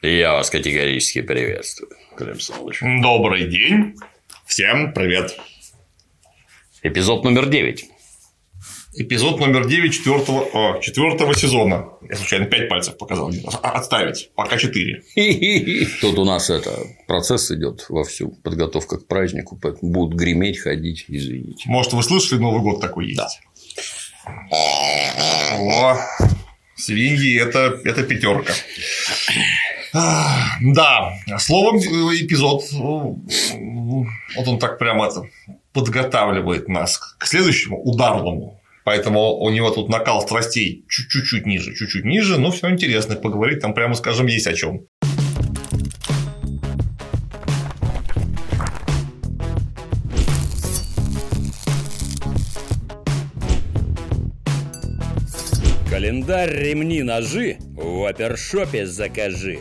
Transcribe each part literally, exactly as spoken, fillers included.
Я вас категорически приветствую, Клим Саныч. Добрый день. Всем привет. Эпизод номер девять. Эпизод номер девять четвертого, о, четвертого сезона. Я случайно пять пальцев показал. Отставить. Пока четыре. Тут у нас это процесс идет вовсю. Подготовка к празднику. Будут греметь, ходить, извините. Может, вы слышали, Новый год такой есть? Да. О, свиньи это, это пятерка. Да, словом, эпизод, вот он так прямо это подготавливает нас к следующему ударному. Поэтому у него тут накал страстей чуть-чуть ниже, чуть-чуть ниже, но все интересно, поговорить там, прямо скажем, есть о чем. Календарь, ремни, ножи в опершопе закажи.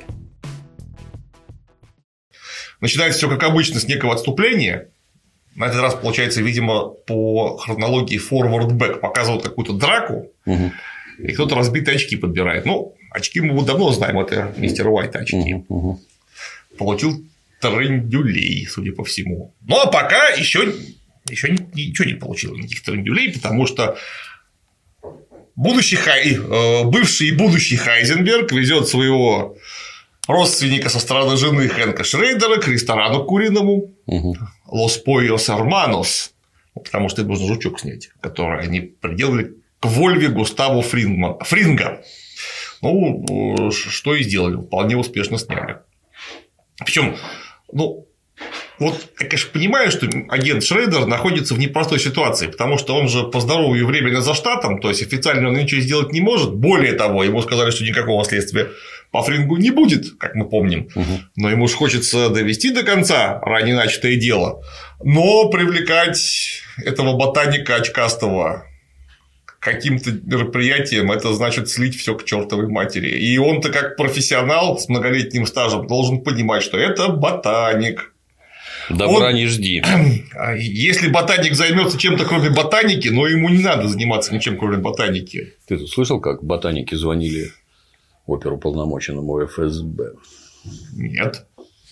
Начинается все как обычно с некого отступления. На этот раз, получается, видимо, по хронологии forward-back показывают какую-то драку, угу. И кто-то разбитые очки подбирает. Ну, очки мы вот давно знаем, это мистер Уайт очки. Угу, угу. Получил трындюлей, судя по всему. Ну, а пока еще, еще ничего не получил, никаких трындюлей, потому что будущий Хай... бывший и будущий Хайзенберг везет своего родственника со стороны жены Хэнка Шрейдера к ресторану куриному угу. Los Pollos Hermanos, потому что им нужно жучок снять, который они приделали к Вольве Густаву Фрингма... Фринга. Ну, что и сделали, вполне успешно сняли. Причем, ну, вот я, конечно, понимаю, что агент Шрейдер находится в непростой ситуации, потому что он же по здоровью временно за штатом, то есть официально он ничего сделать не может. Более того, ему сказали, что никакого следствия по Фрингу не будет, как мы помним. Угу. Но ему же хочется довести до конца ранее начатое дело, но привлекать этого ботаника очкастого каким-то мероприятием, это значит слить все к чертовой матери. И он-то, как профессионал с многолетним стажем, должен понимать, что это ботаник. Добра он... не жди. Если ботаник займется чем-то кроме ботаники, но ему не надо заниматься ничем кроме ботаники. Ты тут слышал, как ботаники звонили оперуполномоченному эф эс бэ? Нет.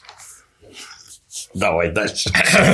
Давай дальше.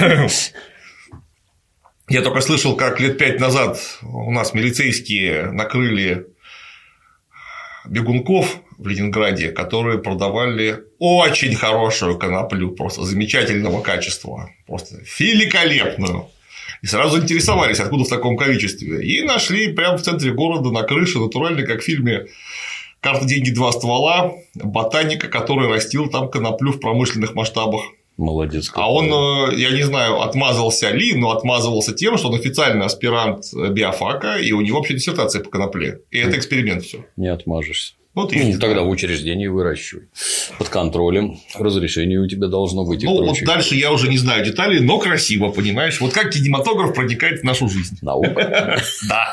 Я только слышал, как лет пять назад у нас милицейские накрыли бегунков в Ленинграде, которые продавали очень хорошую коноплю, просто замечательного качества, просто великолепную. И сразу интересовались, откуда в таком количестве. И нашли прямо в центре города на крыше, натурально, как в фильме «Карта, деньги, два ствола», ботаника, который растил там коноплю в промышленных масштабах. Молодец. А он, я не знаю, отмазывался ли, но отмазывался тем, что он официальный аспирант биофака, и у него вообще диссертация по конопле. И это эксперимент все. Не отмажешься. Вот ну, тогда знаю. В учреждении выращивай. Под контролем. Разрешение у тебя должно быть. Ну, вот дальше я уже не знаю деталей, но красиво, понимаешь? Вот как кинематограф проникает в нашу жизнь. Наука. Да.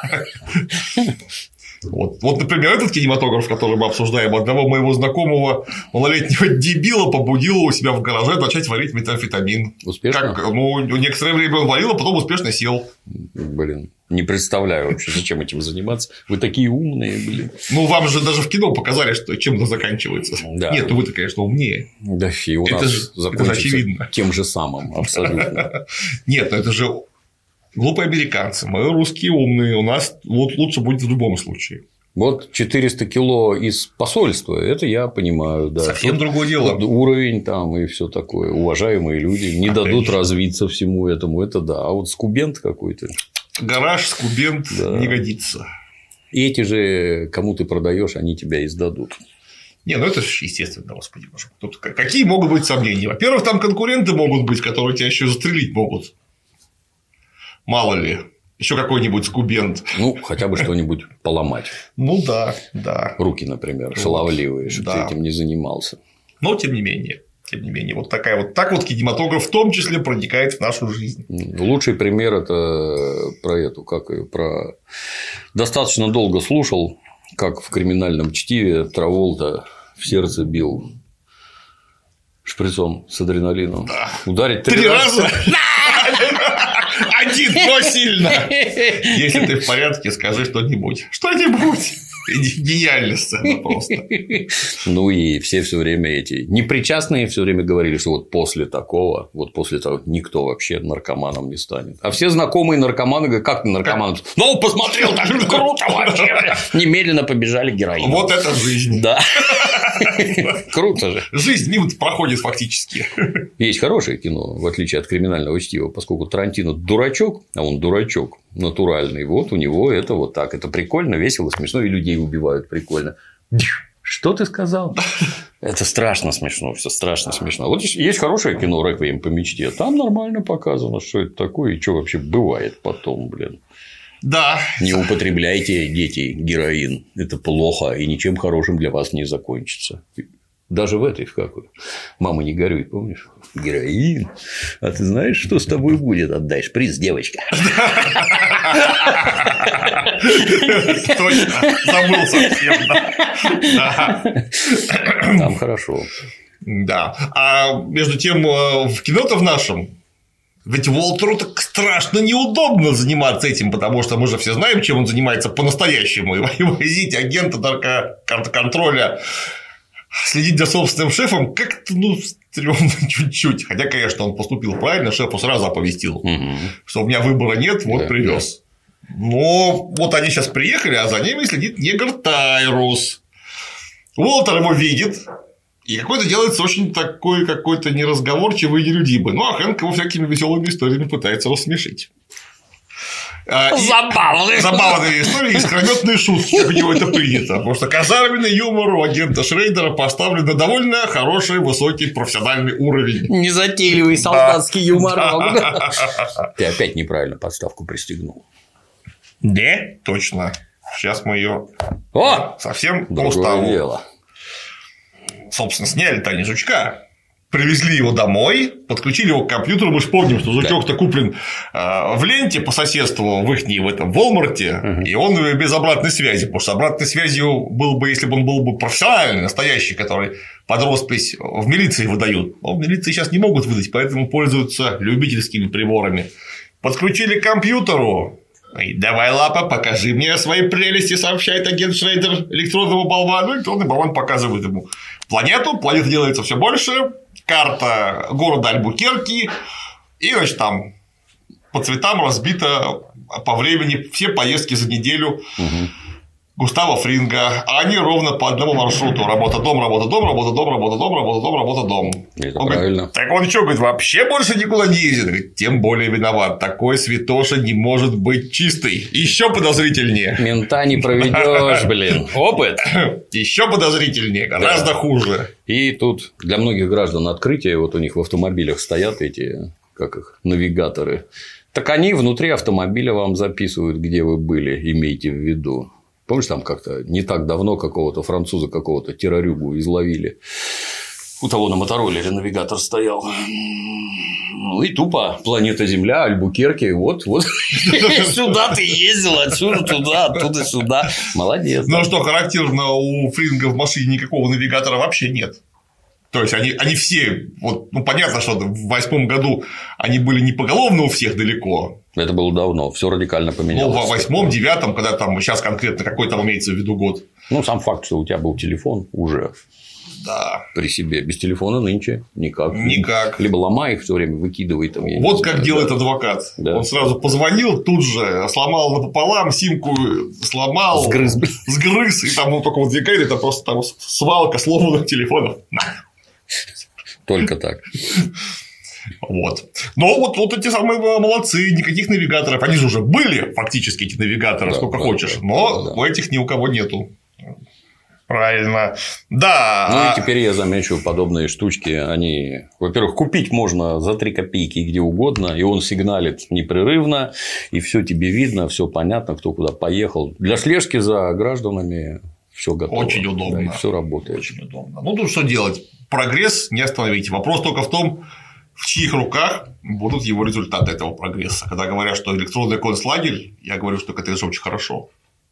Вот. вот, например, этот кинематограф, который мы обсуждаем, одного моего знакомого малолетнего дебила побудило у себя в гараже начать варить метамфетамин. Успешно? Как, ну, некоторое время он варил, а потом успешно сел. Блин, не представляю вообще, зачем этим заниматься. Вы такие умные, блин. Ну, вам же даже в кино показали, что чем это заканчивается. Да. Нет, ну вы-то, конечно, умнее. Да, и у это нас же, закончится это же очевидно. Тем же самым, абсолютно. Нет, ну это же глупые американцы, мы русские умные, у нас вот лучше будет в любом случае. Вот четыреста кило из посольства, это я понимаю, да. Совсем Тут другое дело. Уровень там и все такое. Уважаемые люди не Опять дадут же. развиться всему этому, это да. А вот скубент какой-то. Гараж, скубент да. не годится. И эти же, кому ты продаешь, они тебя издадут. Не, ну это же естественно, господи боже. Тут какие могут быть сомнения? Во-первых, там конкуренты могут быть, которые тебя еще застрелить могут. Мало ли. Еще какой-нибудь скубент. Ну, хотя бы что-нибудь поломать. Ну да, да. Руки, например, шаловливые, чтобы да. ты этим не занимался. Но тем не менее. Тем не менее, вот такая вот так вот кинематограф в том числе проникает в нашу жизнь. Лучший пример это про эту, как ее, про достаточно долго слушал, как в криминальном чтиве Траволта в сердце бил шприцом с адреналином. Да. Ударить три, три раза. Один, но сильно. Если ты в порядке, скажи что-нибудь. Что-нибудь. Гениальная сцена просто. Ну и все все время эти непричастные все время говорили, что вот после такого, вот после того никто вообще наркоманом не станет. А все знакомые наркоманы говорят, как ты наркоман? Ну, посмотрел, так круто вообще. Немедленно побежали героин. Вот это жизнь. Да. Круто же. Жизнь мимо проходит фактически. Есть хорошее кино, в отличие от криминального чтива, поскольку Тарантино дурачок, а он дурачок натуральный, вот у него это вот так. Это прикольно, весело, смешно, и людей убивают прикольно. Что ты сказал? Это страшно смешно, все страшно смешно. Вот есть хорошее кино «Реквием по мечте», там нормально показано, что это такое и что вообще бывает потом, блин. Да. Не употребляйте, дети, героин. Это плохо и ничем хорошим для вас не закончится. Даже в этой, в какой. Мама, не горюй, помнишь? Героин. А ты знаешь, что с тобой будет? Отдаешь приз, девочка. Точно. Забыл совсем. Там хорошо. Да. А между тем, в кино-то в нашем. Ведь Уолтеру так страшно неудобно заниматься этим, потому что мы же все знаем, чем он занимается по-настоящему. И возить агента наркоконтроля, следить за собственным шефом как-то, ну, стрёмно чуть-чуть. Хотя, конечно, он поступил правильно, шефу сразу оповестил, угу. что у меня выбора нет, вот да, привез. Да. Но вот они сейчас приехали, а за ними следит негр Тайрус. Уолтер его видит. И какой-то делается очень такой какой-то неразговорчивый и нелюдимый. Ну, а Хэнк его всякими веселыми историями пытается рассмешить. Забавные. Забавные истории и искрометные шутки, как у него это принято. Потому что казарменный юмор у агента Шрейдера поставлен на довольно хороший, высокий профессиональный уровень. Незатейливый солдатский да. юмор. Да. Ты опять неправильно подставку пристегнул. Да, точно. Сейчас мы ее совсем по уставу. Дело. Собственно, сняли Тани жучка, привезли его домой, подключили его к компьютеру. Мы же помним, что жучок-то куплен э, в ленте по соседству в их в этом Волмарте, угу. и он без обратной связи, потому что обратной связью был бы, если бы он был бы профессиональный, настоящий, который под роспись в милиции выдают. Но в милиции сейчас не могут выдать, поэтому пользуются любительскими приборами. Подключили к компьютеру. Давай, лапа, покажи мне свои прелести, сообщает агент Шрейдер электронному болвану. Электронный болван показывает ему планету. Планета делается все больше. Карта города Альбукерки. И, значит, там по цветам разбито по времени все поездки за неделю угу. Густава Фринга. А они ровно по одному маршруту. Работа-дом, работа-дом, работа-дом, работа-дом, работа-дом, работа-дом. Это он правильно. Говорит, так он что, говорит, вообще больше никуда не ездит? Говорит, тем более виноват. Такой святоша не может быть чистый. Еще подозрительнее. Мента не проведешь, блин. Опыт. Еще подозрительнее, гораздо да. хуже. И тут для многих граждан открытие. Вот у них в автомобилях стоят эти, как их, навигаторы. Так они внутри автомобиля вам записывают, где вы были, имейте в виду. Помнишь, там как-то не так давно какого-то француза, какого-то террорюгу изловили. У того на мотороллере навигатор стоял. Ну и тупо планета Земля, Альбукерки. Вот, вот. Сюда ты ездил, отсюда туда, оттуда сюда. Молодец. Ну, что характерно, у Фринга в машине никакого навигатора вообще нет. То есть, они, они все, вот, ну, понятно, что в восьмом году они были не поголовно у всех далеко. Это было давно, все радикально поменялось. Ну, в восьмом, девятом, когда там сейчас конкретно какой там имеется в виду год. Ну, сам факт, что у тебя был телефон уже да. при себе. Без телефона нынче никак. Никак. Либо ломай их все время, выкидывай там. Вот как знаю, делает да. адвокат. Да. Он сразу позвонил, тут же сломал напополам, симку сломал, сгрыз, сгрыз, и там ну, только вот выдвигает, это просто там свалка сломанных телефонов. Только так. Вот. Но вот, вот эти самые молодцы, никаких навигаторов. Они же уже были фактически эти навигаторы, да, сколько да, хочешь, да, но да, да. у этих ни у кого нету. Правильно. Да. Ну и теперь я замечу подобные штучки. Они, во-первых, купить можно за три копейки где угодно, и он сигналит непрерывно, и все тебе видно, все понятно, кто куда поехал. Для слежки за гражданами все готово. Очень удобно. Да, и все работает. Очень удобно. Ну тут что делать? Прогресс не остановить. Вопрос только в том, в чьих руках будут его результаты этого прогресса. Когда говорят, что электронный концлагерь, я говорю, что это же очень хорошо.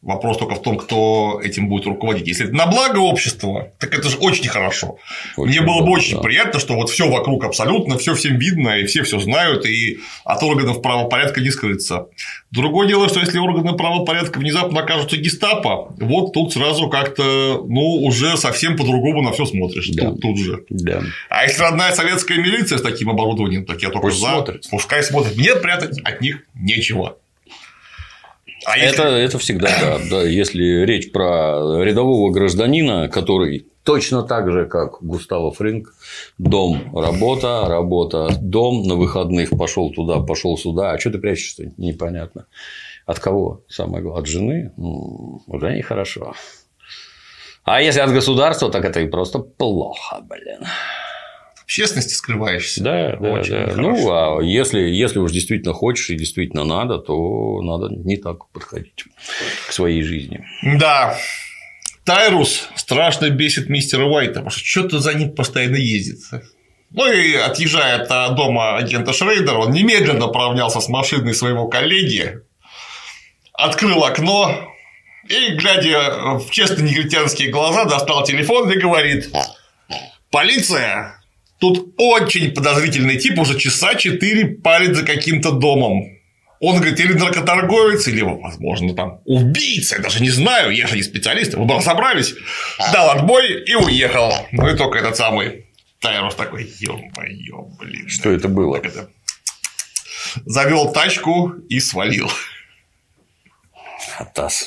Вопрос только в том, кто этим будет руководить. Если это на благо общества, так это же очень хорошо. Очень Мне было бы да, очень да. приятно, что вот все вокруг абсолютно, все всем видно, и все все знают, и от органов правопорядка не скрыться. Другое дело, что если органы правопорядка внезапно окажутся гестапо, вот тут сразу как-то, ну, уже совсем по-другому на все смотришь. Да. Тут, тут же. Да. А если родная советская милиция с таким оборудованием, так я только Пусть за. Смотрит. Пускай смотрит. Мне прятать от них нечего. А если... это, это всегда да, да. Если речь про рядового гражданина, который точно так же, как Густаво Фринг, дом, работа, работа, дом, на выходных пошел туда, пошел сюда. А что ты прячешься? Непонятно. От кого? Самое главное, от жены? Ну, уже нехорошо. А если от государства, так это и просто плохо, блин. В честности скрываешься. Да, да, да. Ну, а если, если уж действительно хочешь и действительно надо, то надо не так подходить к своей жизни. Да. Тайрус страшно бесит мистера Уайта, потому что что-то за ним постоянно ездит. Ну и отъезжая от дома агента Шрейдера, он немедленно поравнялся с машиной своего коллеги, открыл окно и, глядя в честно негритянские глаза, достал телефон и говорит: полиция! Тут очень подозрительный тип уже часа четыре палит за каким-то домом. Он говорит, или наркоторговец, или, возможно, там убийца, я даже не знаю, я же не специалист, вы бы разобрались, дал отбой и уехал. Ну и только этот самый Тайрус такой, ё-моё, блин. Что это было? Это... Завел тачку и свалил. Атас.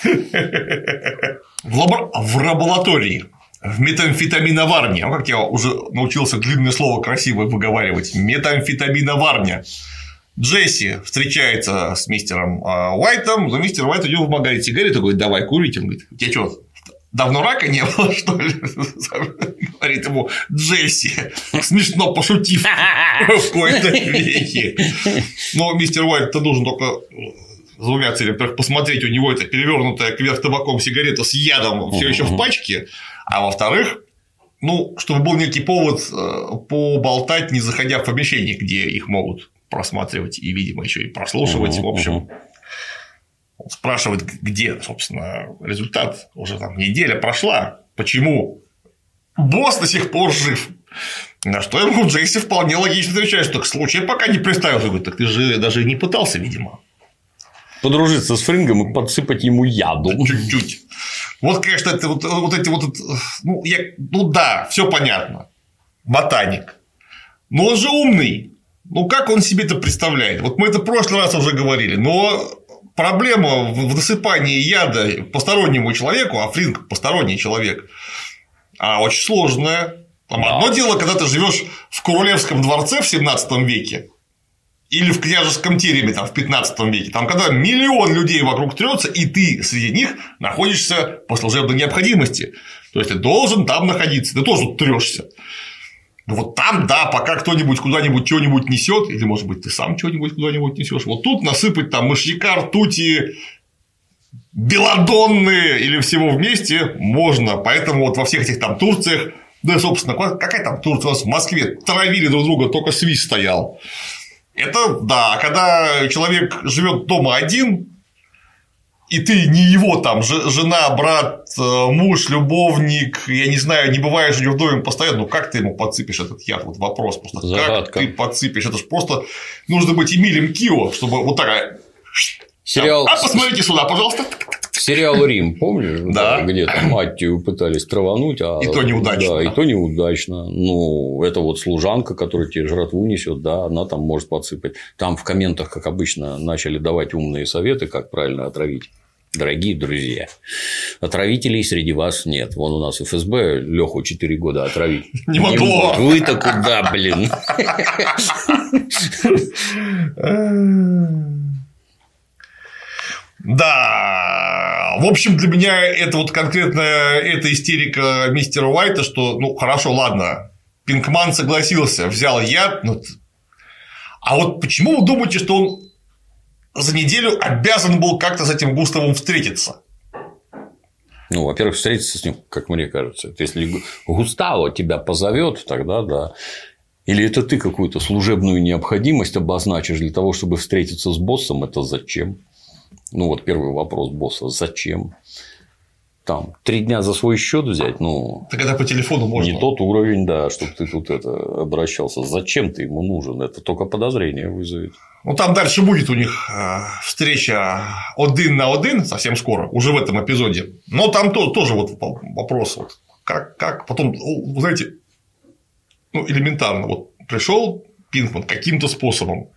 В, лабор... в лаборатории. В метамфетаминоварне. Ну, как я уже научился длинное слово красиво выговаривать. Метамфетаминоварня. Джесси встречается с мистером Уайтом, но мистер Уайт идет в магазин сигареты, говорит, давай курить. Он говорит, у тебя что, давно рака не было, что ли? Говорит ему Джесси, смешно пошутив в кои-то веки. Но мистер Уайт-то нужен только с двумя целями. Во-первых, посмотреть, у него это перевернутая кверх табаком сигарета с ядом все еще в пачке. А во-вторых, ну, чтобы был некий повод поболтать, не заходя в помещение, где их могут просматривать и, видимо, еще и прослушивать. В общем, он спрашивает, где, собственно, результат. Уже там неделя прошла. Почему босс до сих пор жив? На что ему Джесси вполне логично отвечает, что к случаю пока не представился. Говорит, так ты же даже не пытался, видимо. Подружиться с Фрингом и подсыпать ему яду. Чуть-чуть. Вот, конечно, это вот, вот эти вот. Ну, я, ну да, все понятно. Ботаник. Но он же умный. Ну, как он себе это представляет? Вот мы это в прошлый раз уже говорили. Но проблема в досыпании яда постороннему человеку, а Фринг посторонний человек, а очень сложная. Там да. Одно дело, когда ты живешь в Королевском дворце в семнадцатом веке. Или в княжеском тереме там, в пятнадцатом веке, там, когда миллион людей вокруг трется, и ты среди них находишься по служебной необходимости. То есть ты должен там находиться, ты тоже трешься. Ну вот там, да, пока кто-нибудь куда-нибудь что-нибудь несет, или, может быть, ты сам что-нибудь куда-нибудь несешь. Вот тут насыпать там мышьяка, ртути, белладонны или всего вместе можно. Поэтому вот во всех этих там Турциях, да, собственно, какая там Турция у нас в Москве, травили друг друга, только свист стоял. Это да, а когда человек живет дома один, и ты не его там жена, брат, муж, любовник, я не знаю, не бываешь у него в доме постоянно, ну как ты ему подсыпешь этот яд? Вот вопрос просто. Загадка. Как ты подсыпешь? Это же просто нужно быть Эмилем Кио, чтобы вот такая. Сериал... А посмотрите сюда, пожалуйста. Сериал «Рим», помнишь? Да. Где там Аттию пытались травануть, а... И то неудачно. Да, и то неудачно. Ну, это вот служанка, которая тебе жратву несет, да, она там может подсыпать. Там в комментах, как обычно, начали давать умные советы, как правильно отравить. Дорогие друзья, отравителей среди вас нет. Вон у нас эф эс бэ Леху четыре года отравить не могло. Вы-то куда, блин? Да, в общем, для меня это вот конкретно эта истерика мистера Уайта, что, ну, хорошо, ладно, Пинкман согласился, взял яд, ну... а вот почему вы думаете, что он за неделю обязан был как-то с этим Густавом встретиться? Ну, во-первых, встретиться с ним, как мне кажется. Если Густаво тебя позовет, тогда да. Или это ты какую-то служебную необходимость обозначишь для того, чтобы встретиться с боссом, это зачем? Ну, вот первый вопрос босса. Зачем? Там, три дня за свой счет взять, ну. Так это по телефону можно. Не тот уровень, да, чтобы ты тут это обращался. Зачем ты ему нужен? Это только подозрение вызовет. Ну, там дальше будет у них встреча один на один совсем скоро, уже в этом эпизоде. Но там то, тоже вот вопрос. Вот, как, как потом, вы знаете, ну, элементарно. Вот пришел Пинкман каким-то способом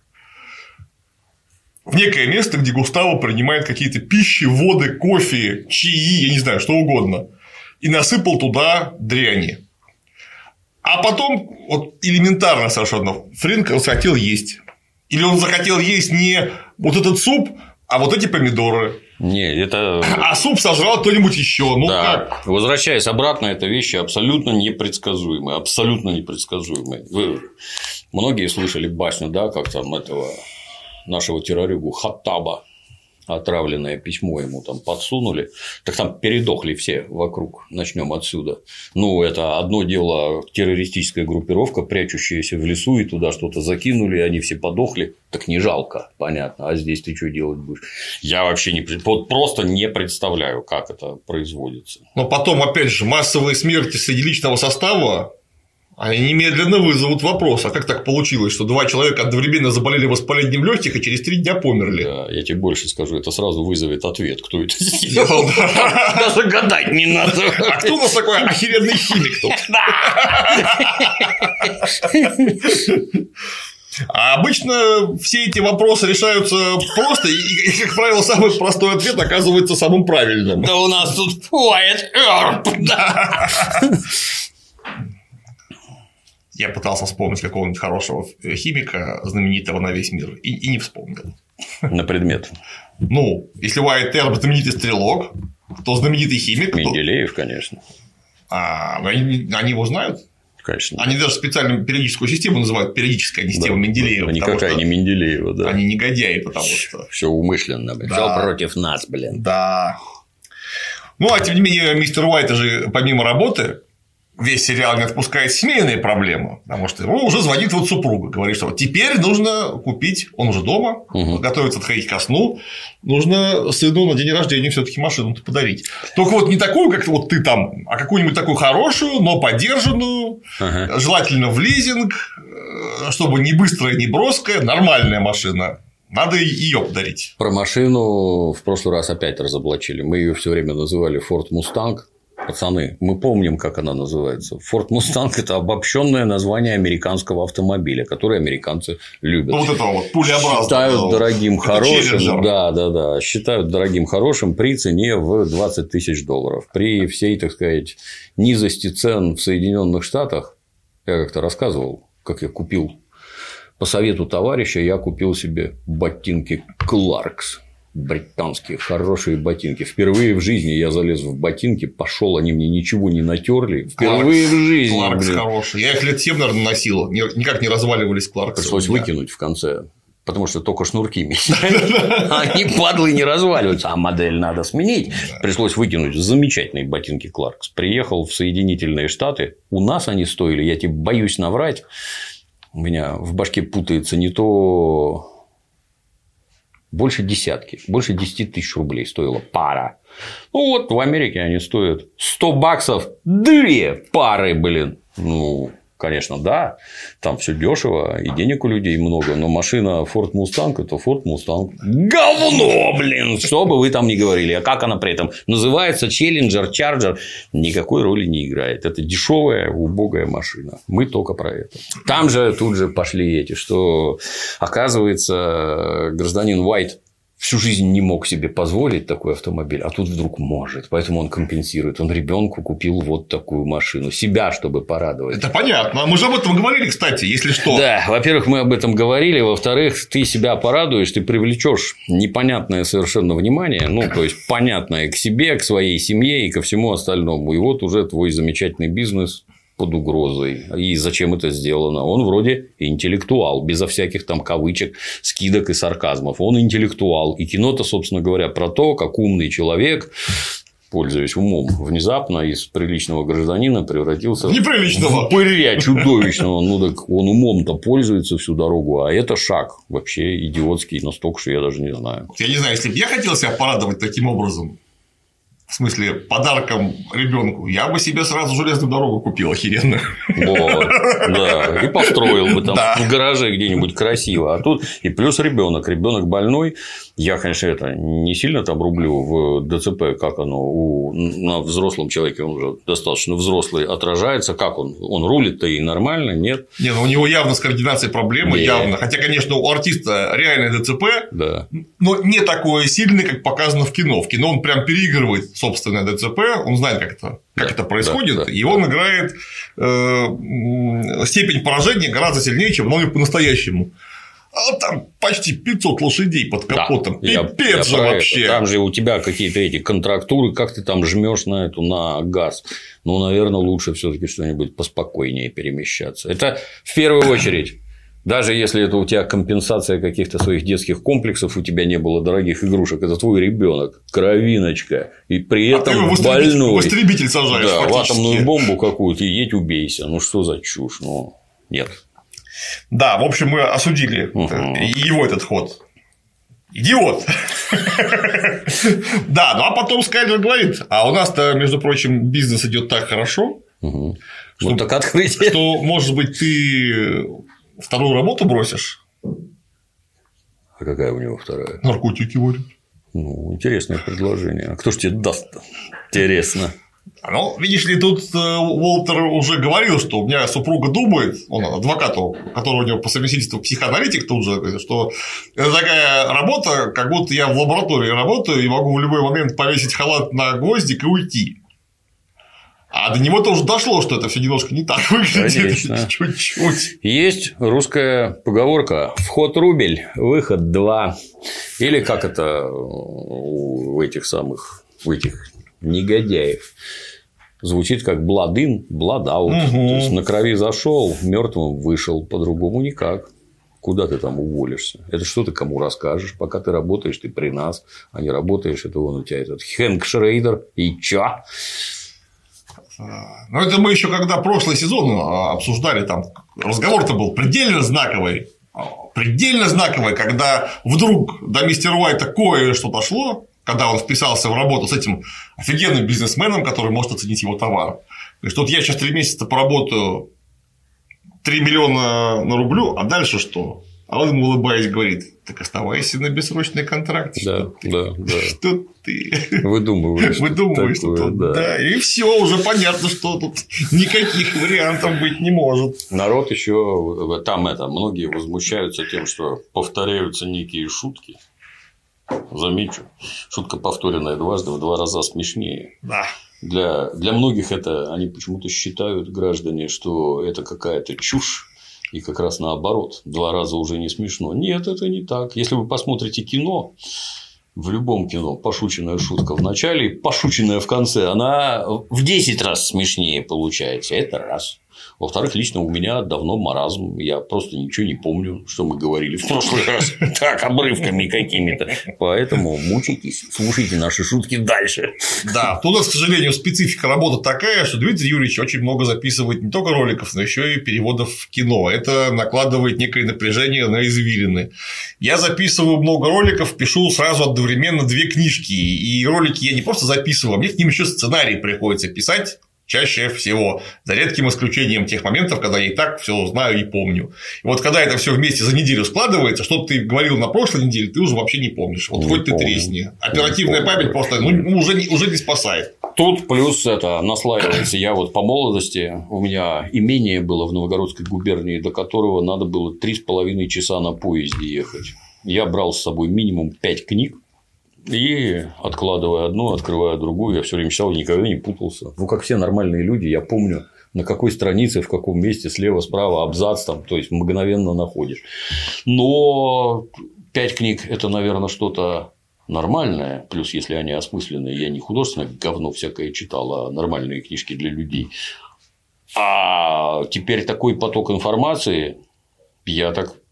в некое место, где Густаво принимает какие-то пищи, воды, кофе, чаи, я не знаю, что угодно, и насыпал туда дряни. А потом, вот элементарно совершенно, Фринк захотел есть. Или он захотел есть не вот этот суп, а вот эти помидоры. Не, это... А суп сожрал кто-нибудь еще. Ну да. как? Возвращаясь обратно, это вещи абсолютно непредсказуемые. Абсолютно непредсказуемые. Вы многие слышали басню, да, как там этого нашего террорюгу Хаттаба отравленное письмо ему там подсунули, так там передохли все вокруг. Начнем отсюда. Ну, это одно дело террористическая группировка, прячущаяся в лесу, и туда что-то закинули, и они все подохли. Так не жалко, понятно. А здесь ты что делать будешь? Я вообще не вот просто не представляю, как это производится. Но потом, опять же, массовые смерти среди личного состава. Они немедленно вызовут вопрос, а как так получилось, что два человека одновременно заболели воспалением легких и через три дня померли? Да, я тебе больше скажу, это сразу вызовет ответ, кто это сделал. Даже гадать не надо. А кто у нас такой охеренный химик тут? А обычно все эти вопросы решаются просто, и, как правило, самый простой ответ оказывается самым правильным. Да у нас тут Wyatt Earp. Я пытался вспомнить какого-нибудь хорошего химика, знаменитого на весь мир, и, и не вспомнил. На предмет. Ну, если Wyatt Earp знаменитый стрелок, то знаменитый химик. Менделеев, то... конечно. А, они, они его знают? Конечно. Они даже специальную периодическую систему называют периодическая система да, Менделеева. Никакая не Менделеева, да. Они негодяи, потому что. Все умышленно, блин. Да. Все против нас, блин. Да. Ну, а тем не менее, мистер Уайт же помимо работы. Весь сериал не отпускает семейные проблемы, потому что ему уже звонит вот супруга, говорит, что теперь нужно купить, он уже дома, угу. готовится отходить ко сну, нужно сыну на день рождения все-таки машину-то подарить. Только вот не такую, как вот ты там, а какую-нибудь такую хорошую, но подержанную, ага. желательно в лизинг, чтобы не быстрая, не броская, нормальная машина. Надо ее подарить. Про машину в прошлый раз опять разоблачили. Мы ее все время называли Ford Mustang. Пацаны, мы помним, как она называется. Ford Mustang – это обобщенное название американского автомобиля, который американцы любят. Ну, вот это вот пулеобразное. Считают да, дорогим, это хорошим. Да, да, да. Считают дорогим, хорошим при цене в двадцать тысяч долларов. При всей, так сказать, низости цен в Соединенных Штатах, я как-то рассказывал, как я купил по совету товарища, я купил себе ботинки Clarks. Британские хорошие ботинки. Впервые в жизни я залез в ботинки, пошел, они мне ничего не натерли. Впервые Кларкс, в жизни. Кларкс хороший. Я их лет семь, наверное, носил. Никак не разваливались Кларксы. Пришлось выкинуть в конце. Потому что только шнурки меняют. Они, падлы, не разваливаются. А модель надо сменить. Пришлось выкинуть замечательные ботинки Кларкс. Приехал в Соединительные Штаты. У нас они стоили, я тебе боюсь наврать. У меня в башке путается не то. Больше десятки, больше десяти тысяч рублей стоила пара. Ну, вот в Америке они стоят сто баксов две пары, блин. Ну, конечно, да, там все дешево, и денег у людей много, но машина Ford Mustang – это Ford Mustang. Говно, блин, что бы вы там ни говорили. А как она при этом называется, Challenger, Charger, никакой роли не играет. Это дешевая, убогая машина. Мы только про это. Там же тут же пошли эти, что, оказывается, гражданин Уайт всю жизнь не мог себе позволить такой автомобиль, а тут вдруг может. Поэтому он компенсирует. Он ребенку купил вот такую машину. Себя, чтобы порадовать. Это понятно. Мы же об этом говорили, кстати, если что. Да, во-первых, мы об этом говорили. Во-вторых, ты себя порадуешь, ты привлечешь непонятное совершенно внимание. Ну, то есть, понятное к себе, к своей семье и ко всему остальному. И вот уже твой замечательный бизнес под угрозой. И зачем это сделано? Он вроде интеллектуал, безо всяких там кавычек, скидок и сарказмов. Он интеллектуал. И кино-то, собственно говоря, про то, как умный человек пользуясь умом, внезапно из приличного гражданина превратился неприличного. в упыря чудовищного. Ну, так он умом-то пользуется всю дорогу, а это шаг вообще идиотский настолько, что я даже не знаю. Я не знаю, если бы я хотел себя порадовать таким образом, в смысле, подарком ребенку, я бы себе сразу железную дорогу купил охеренно. Вот, да, и построил бы там да. в гараже где-нибудь красиво. А тут и плюс ребенок, ребенок больной. Я, конечно, это не сильно там рублю в ДЦП, как оно у, на взрослом человеке, он уже достаточно взрослый, отражается. Как он? Он рулит-то и нормально, нет? Не, ну у него явно с координацией проблемы, Нет. явно. Хотя, конечно, у артиста реальное ДЦП, да. но не такое сильное, как показано в кино. В кино он прям переигрывает собственное ДЦП, он знает, как это, как да, это происходит, да, да, и он играет э, степень поражения гораздо сильнее, чем он по-настоящему. А там почти пятьсот лошадей под капотом. Да, Пипец я, же я вообще. Это. Там же у тебя какие-то эти контрактуры, как ты там жмешь на эту на газ. Ну, наверное, лучше все-таки что-нибудь поспокойнее перемещаться. Это в первую очередь. Даже если это у тебя компенсация каких-то своих детских комплексов, у тебя не было дорогих игрушек, это твой ребенок, кровиночка, и при этом а ты больной. В истребитель сажаешь, да, фактически. в атомную бомбу какую-то, и едь убейся. Ну, что за чушь? Ну, нет. Да, в общем, мы осудили угу. его этот ход. Идиот. Да, ну а потом Скайлер говорит, а у нас-то, между прочим, бизнес идет так хорошо, вот так открытие, что, может быть, ты вторую работу бросишь. А какая у него вторая? Наркотики варят. Ну, интересное предложение. А кто ж тебе даст-то? Интересно. Ну, видишь ли, тут Уолтер уже говорил, что у меня супруга думает, он адвокат, который у него по совместительству психоаналитик тут же, что это такая работа, как будто я в лаборатории работаю и могу в любой момент повесить халат на гвоздик и уйти. А до него тоже дошло, что это все немножко не так выглядит. Чуть-чуть. Есть русская поговорка: вход рубль, выход два. Или как это у этих самых, у этих негодяев звучит как blood in, blood out. Угу. То есть на крови зашел, мертвым вышел, по-другому никак. Куда ты там уволишься? Это что ты кому расскажешь? Пока ты работаешь, ты при нас, а не работаешь, это вон у тебя этот Хэнк Шрейдер. И чё? Ну, это мы еще когда прошлый сезон обсуждали, там разговор-то был предельно знаковый. Предельно знаковый, когда вдруг до мистера Уайта кое-что дошло, когда он вписался в работу с этим офигенным бизнесменом, который может оценить его товар. Говорит, что вот я сейчас три месяца поработаю три миллиона на рублю, а дальше что? А он ему, улыбаясь, говорит: так оставайся на бессрочный контракт. Да, да, да. Что ты выдумываешь? Выдумываешь, что тут, да. да. И все, уже понятно, что тут никаких вариантов быть не может. Народ еще там это, многие возмущаются тем, что повторяются некие шутки. Замечу, шутка, повторенная дважды, в два раза смешнее. Да. Для, для многих это они почему-то считают, граждане, что это какая-то чушь. И как раз наоборот, два раза уже не смешно. Нет, это не так. Если вы посмотрите кино, в любом кино пошученная шутка в начале и пошученная в конце, она в десять раз смешнее получается. Это раз. Во-вторых, лично у меня давно маразм. Я просто ничего не помню, что мы говорили в прошлый раз. Так, обрывками какими-то. Поэтому мучайтесь, слушайте наши шутки дальше. Да, тут, к сожалению, специфика работы такая, что Дмитрий Юрьевич очень много записывает не только роликов, но еще и переводов в кино. Это накладывает некое напряжение на извилины. Я записываю много роликов, пишу сразу одновременно две книжки. И ролики я не просто записываю, а мне к ним еще сценарий приходится писать. Чаще всего, за редким исключением тех моментов, когда я и так все знаю и помню. И вот когда это все вместе за неделю складывается, что ты говорил на прошлой неделе, ты уже вообще не помнишь. Вот не хоть помню. Ты тресни. Оперативная память просто ну, уже, не, уже не спасает. Тут плюс это наслаивается. Я вот по молодости, у меня имение было в Новгородской губернии, до которого надо было три с половиной часа на поезде ехать. Я брал с собой минимум пять книг. И откладывая одну, открывая другую, я все время читал, никогда не путался. Ну, как все нормальные люди, я помню, на какой странице, в каком месте, слева, справа, абзац там, то есть мгновенно находишь. Но пять книг – это, наверное, что-то нормальное. Плюс, если они осмысленные, я не художественное говно всякое читал, а нормальные книжки для людей. А теперь такой поток информации, я так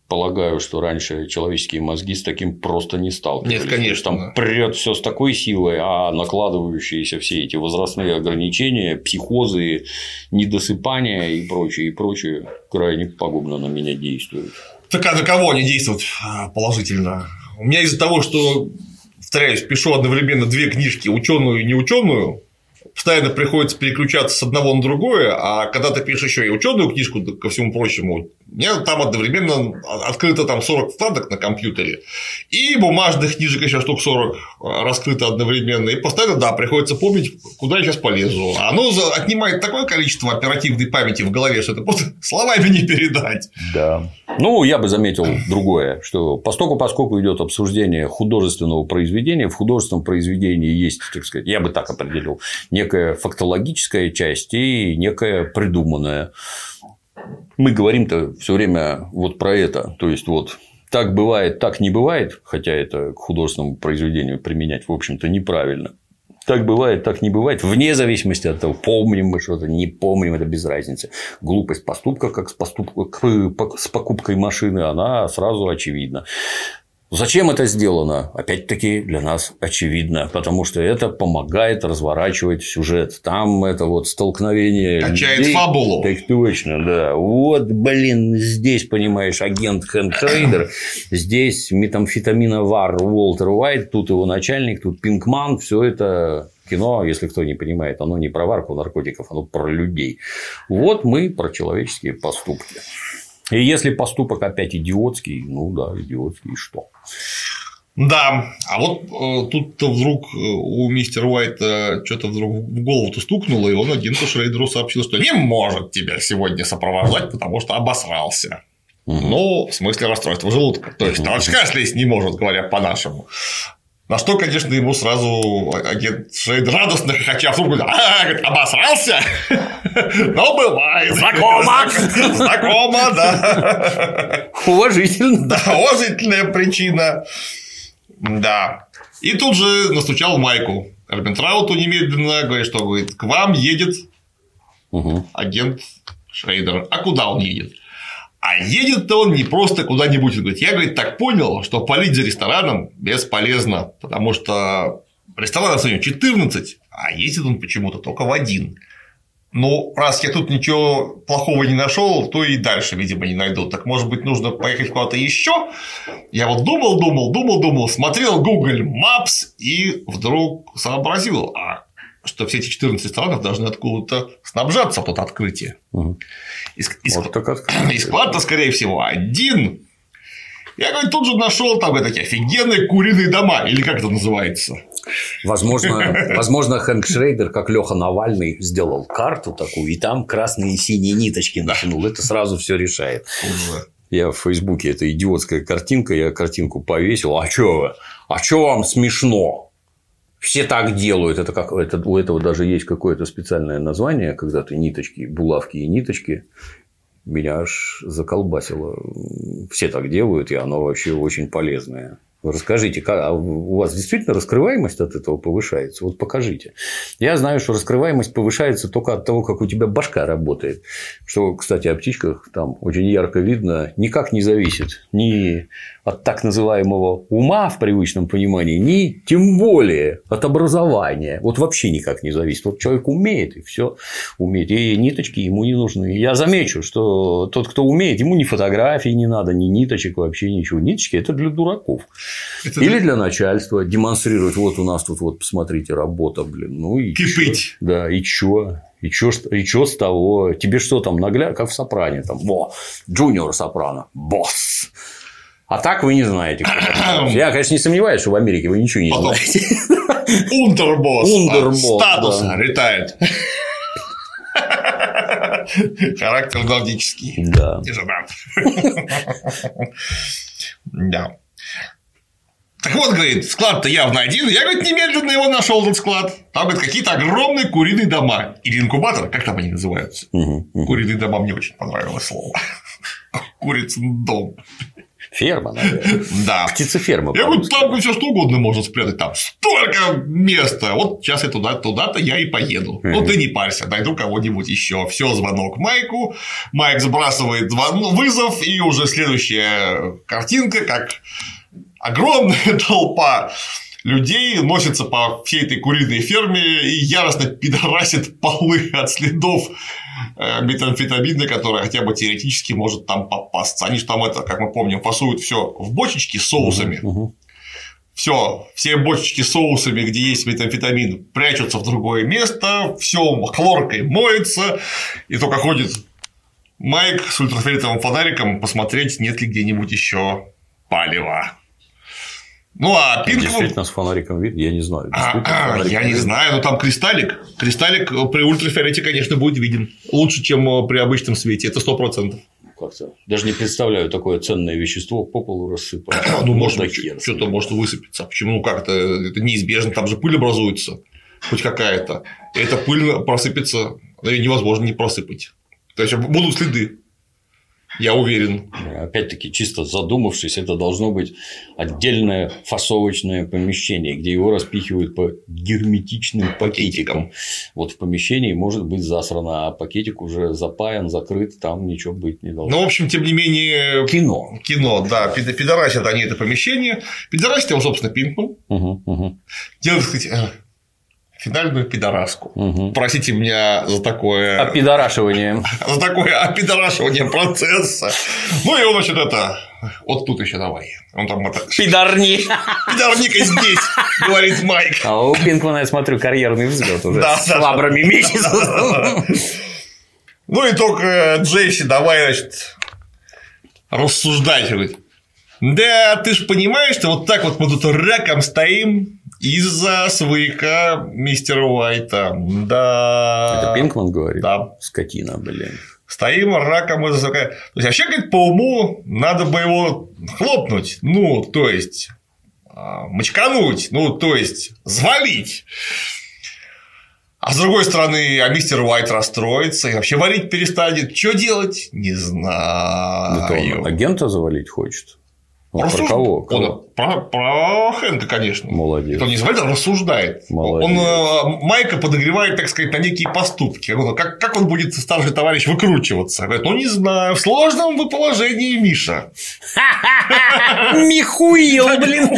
полагаю, что раньше человеческие мозги с таким просто не сталкивались. Нет, конечно. Там прет все с такой силой, а накладывающиеся все эти возрастные ограничения, психозы, недосыпания и прочее, и прочее крайне пагубно на меня действуют. Так а на кого они действуют положительно? У меня из-за того, что, повторяюсь, пишу одновременно две книжки, ученую и неученую, постоянно приходится переключаться с одного на другое, а когда ты пишешь еще и ученую книжку, ко всему прочему, у меня там одновременно открыто там сорок вкладок на компьютере, и бумажных книжек еще штук сорок раскрыто одновременно, и постоянно, да, приходится помнить, куда я сейчас полезу. Оно отнимает такое количество оперативной памяти в голове, что это просто словами не передать. Да. Ну, я бы заметил другое, что поскольку, поскольку идет обсуждение художественного произведения, в художественном произведении есть, так сказать, я бы так определил, некая фактологическая часть и некая придуманная. Мы говорим-то все время вот про это. То есть, вот так бывает, так не бывает, хотя это к художественному произведению применять, в общем-то, неправильно. Так бывает, так не бывает, вне зависимости от того, помним мы что-то, не помним, это без разницы. Глупость поступка, как с, поступ... с покупкой машины, она сразу очевидна. Зачем это сделано? Опять-таки для нас очевидно, потому что это помогает разворачивать сюжет. Там это вот столкновение. Качает людей. Фабулу. Так точно, да. Вот, блин, здесь, понимаешь, агент Хэнк Шрейдер, здесь метамфетаминовар Уолтер Уайт, тут его начальник, тут Пинкман, все это. Кино, если кто не понимает, оно не про варку наркотиков, оно про людей. Вот мы про человеческие поступки. И если поступок опять идиотский, ну да, идиотский, и что? Да, а вот э, тут-то вдруг у мистера Уайта что-то вдруг в голову-то стукнуло, и он агенту Шрейдеру сообщил, что не может тебя сегодня сопровождать, потому что обосрался. Угу. Ну, в смысле расстройства желудка. То есть, товарищ кашлять не может, говоря по-нашему. На что, конечно, ему сразу агент Шрейдер радостно хохоча в трубку говорит: а, говорит, обосрался? Ну, бывает. Знакомо. Знакомо, да. Уважительно. Да, уважительная причина. Да. И тут же настучал Майку Эрбентрауту немедленно, говорит, что говорит, к вам едет агент Шрейдер. А куда он едет? А едет-то он не просто куда-нибудь. Он говорит, я, говорит, так понял, что палить за рестораном бесполезно, потому что ресторанов у него четырнадцать, а ездит он почему-то только в один. Ну, раз я тут ничего плохого не нашел, то и дальше, видимо, не найду. Так, может быть, нужно поехать куда-то еще? Я вот думал, думал, думал, думал, смотрел Google Maps и вдруг сообразил, а что все эти четырнадцать ресторанов должны откуда-то снабжаться под открытие. Угу. И, и, вот ск... и склад-то, скорее всего, один. Я, говорит, тут же нашел там такие офигенные куриные дома, или как это называется. Возможно, возможно, Хэнк Шрейдер, как Леха Навальный, сделал карту такую, и там красные и синие ниточки натянул. Это сразу все решает. Я в Фейсбуке, это идиотская картинка, я картинку повесил. А чё? А чё вам смешно? Все так делают. Это как это, у этого даже есть какое-то специальное название, когда ты ниточки, булавки и ниточки. Меня аж заколбасило. Все так делают, и оно вообще очень полезное. Расскажите, как, а у вас действительно раскрываемость от этого повышается? Вот покажите. Я знаю, что раскрываемость повышается только от того, как у тебя башка работает. Что, кстати, о птичках там очень ярко видно, никак не зависит ни от так называемого ума в привычном понимании, ни тем более от образования. Вот вообще никак не зависит. Вот человек умеет, и все умеет. И ниточки ему не нужны. Я замечу, что тот, кто умеет, ему ни фотографий не надо, ни ниточек, вообще ничего. Ниточки – это для дураков. Это... Или для начальства демонстрировать. Вот у нас тут, вот, посмотрите, работа, блин. Ну и кипить. Чё? Да, и чё? И чё, и чё с того? Тебе что там нагляд, как в Сопрано, там, во, Джуниор Сопрано, босс. А так вы не знаете. Я, конечно, не сомневаюсь, что в Америке вы ничего не Потом... знаете. Ундербосс. Ундербосс. Статус да. Летает. Характер галактический. Да. И женат. Да. Так вот, говорит, склад-то явно один. Я, говорит, немедленно его нашел, этот склад. Там, говорит, какие-то огромные куриные дома. Или инкубаторы, как там они называются? Угу, угу. Куриные дома мне очень понравилось слово. Курицын дом. Ферма, наверное. Да. Птицеферма. Я говорю, там все что угодно можно спрятать, там столько места. Вот сейчас я туда, туда-то я и поеду. Mm-hmm. Ну, ты не парься, найду кого-нибудь еще. Все, звонок Майку. Майк сбрасывает звон... вызов, и уже следующая картинка, как огромная толпа людей носится по всей этой куриной ферме и яростно пидорасит полы от следов метамфетамина, который хотя бы теоретически может там попасться. Они же там это, как мы помним, фасуют все в бочечки с соусами. Uh-huh, uh-huh. Все, все бочечки с соусами, где есть метамфетамин, прячутся в другое место, все хлоркой моется, и только ходит Майк с ультрафиолетовым фонариком посмотреть, нет ли где-нибудь еще палева. Ну, а Пинкман... Действительно, с фонариком видно, я не знаю. А, а, я не знаю, но там кристаллик. Кристаллик при ультрафиолете, конечно, будет виден. Лучше, чем при обычном свете, это сто процентов. Как-то. Даже не представляю такое ценное вещество по полу рассыпать. Ну, может быть, что-то может высыпаться. Почему? Ну, как-то это неизбежно, там же пыль образуется. Хоть какая-то. И эта пыль просыпется, ее невозможно не просыпать. То есть будут следы. Я уверен. Опять-таки, чисто задумавшись, это должно быть отдельное фасовочное помещение, где его распихивают по герметичным пакетикам. Вот в помещении может быть засрано, а пакетик уже запаян, закрыт, там ничего быть не должно. Ну, в общем, тем не менее. Кино. Кино, да. Пидорасят они это помещение. Пидорасит его, собственно, Пинкман. Угу, угу. Делает, сказать, финальную пидораску. Угу. Простите меня за такое... Опидорашивание. За такое опидорашивание процесса. Ну, и он, значит, это... Вот тут еще давай. Он там это... Пидорни. Пидорни-ка здесь, говорит Майк. А у Пинкмана, я смотрю, карьерный взлет уже. Да, с лабрами месяца. Ну, и только Джесси давай, значит, рассуждать. Говорит, да, ты же понимаешь, что вот так вот мы тут раком стоим из-за свояка мистера Уайта. Да. Это Пинкман говорит? Да. Скотина, блин. Стоим раком из-за свояка. То есть, вообще, говорит, по уму надо бы его хлопнуть. Ну, то есть, мочкануть. Ну, то есть, завалить. А с другой стороны, а мистер Уайт расстроится и вообще варить перестанет. Что делать? Не знаю. Это он агента завалить хочет? Он про кого? кого? Он, про, про Хэнка, конечно. Молодец. Он не завалит, он рассуждает. Молодец. Он Майка подогревает, так сказать, на некие поступки. Как, как он будет, старший товарищ, выкручиваться? Говорит, ну, не знаю, в сложном вы положении, Миша. Михуил, блин.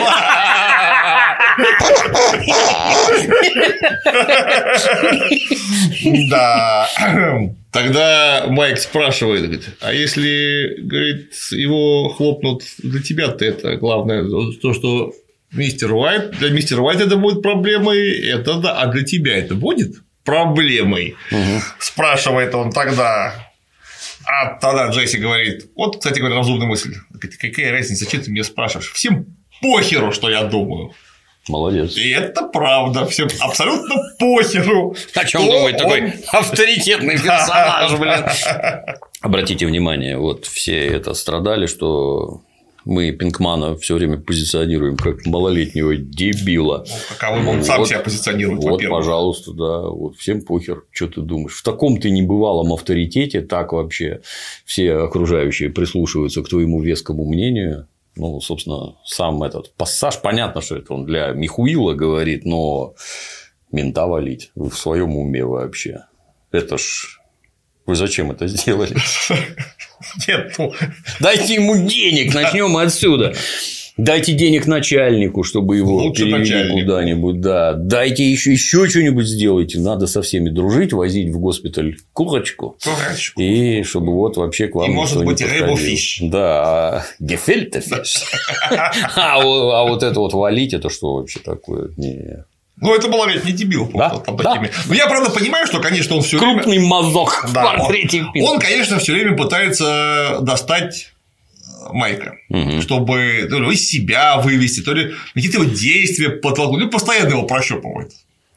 Да. Тогда Майк спрашивает, говорит, а если, говорит, его хлопнут для тебя-то это главное, то, что мистер Уайт, для мистера Уайта это будет проблемой, это да, а для тебя это будет проблемой? Угу. Спрашивает он тогда. А тогда Джесси говорит, вот, кстати говоря, разумная мысль. Говорит, какая разница, что ты меня спрашиваешь? Всем похеру, что я думаю. Молодец. И это правда. Всем абсолютно похеру. О чем думает он... такой авторитетный персонаж, блин. Обратите внимание, вот все это страдали, что мы Пинкмана все время позиционируем как малолетнего дебила. Ну, каковым он вот, сам себя позиционирует, вот, пожалуйста, да. Вот всем похер, что ты думаешь. В таком-то небывалом авторитете так вообще все окружающие прислушиваются к твоему вескому мнению. Ну, собственно, сам этот пассаж, понятно, что это он для Михуила говорит, но мента валить. Вы в своем уме вообще. Это ж. Вы зачем это сделали? Нет, ну... Дайте ему денег, начнем отсюда. Дайте денег начальнику, чтобы его лучше перевели начальнику. Куда-нибудь. Да. Дайте еще еще что-нибудь сделайте. Надо со всеми дружить, возить в госпиталь курочку. Курочку. И чтобы вот вообще к вам. И может быть рыбу-фиш. Да, гефельте-фиш. А вот это вот валить, это что вообще такое? Не. Ну, это малолетний дебил. Да? Там Да. такими. Но я, правда, понимаю, что, конечно, он все время. Крупный мазок да, в портрете он, он, конечно, все время пытается достать Майка, угу. чтобы то ли из себя вывести, то ли какие-то его действия подтолкнуть, ну, постоянно его прощупывает.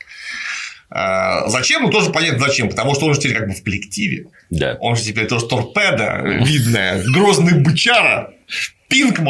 А зачем? Ну, тоже понятно, зачем. Потому что он же теперь как бы в коллективе. Да. Он же теперь тоже торпеда видная, грозный бычара, Пинкман.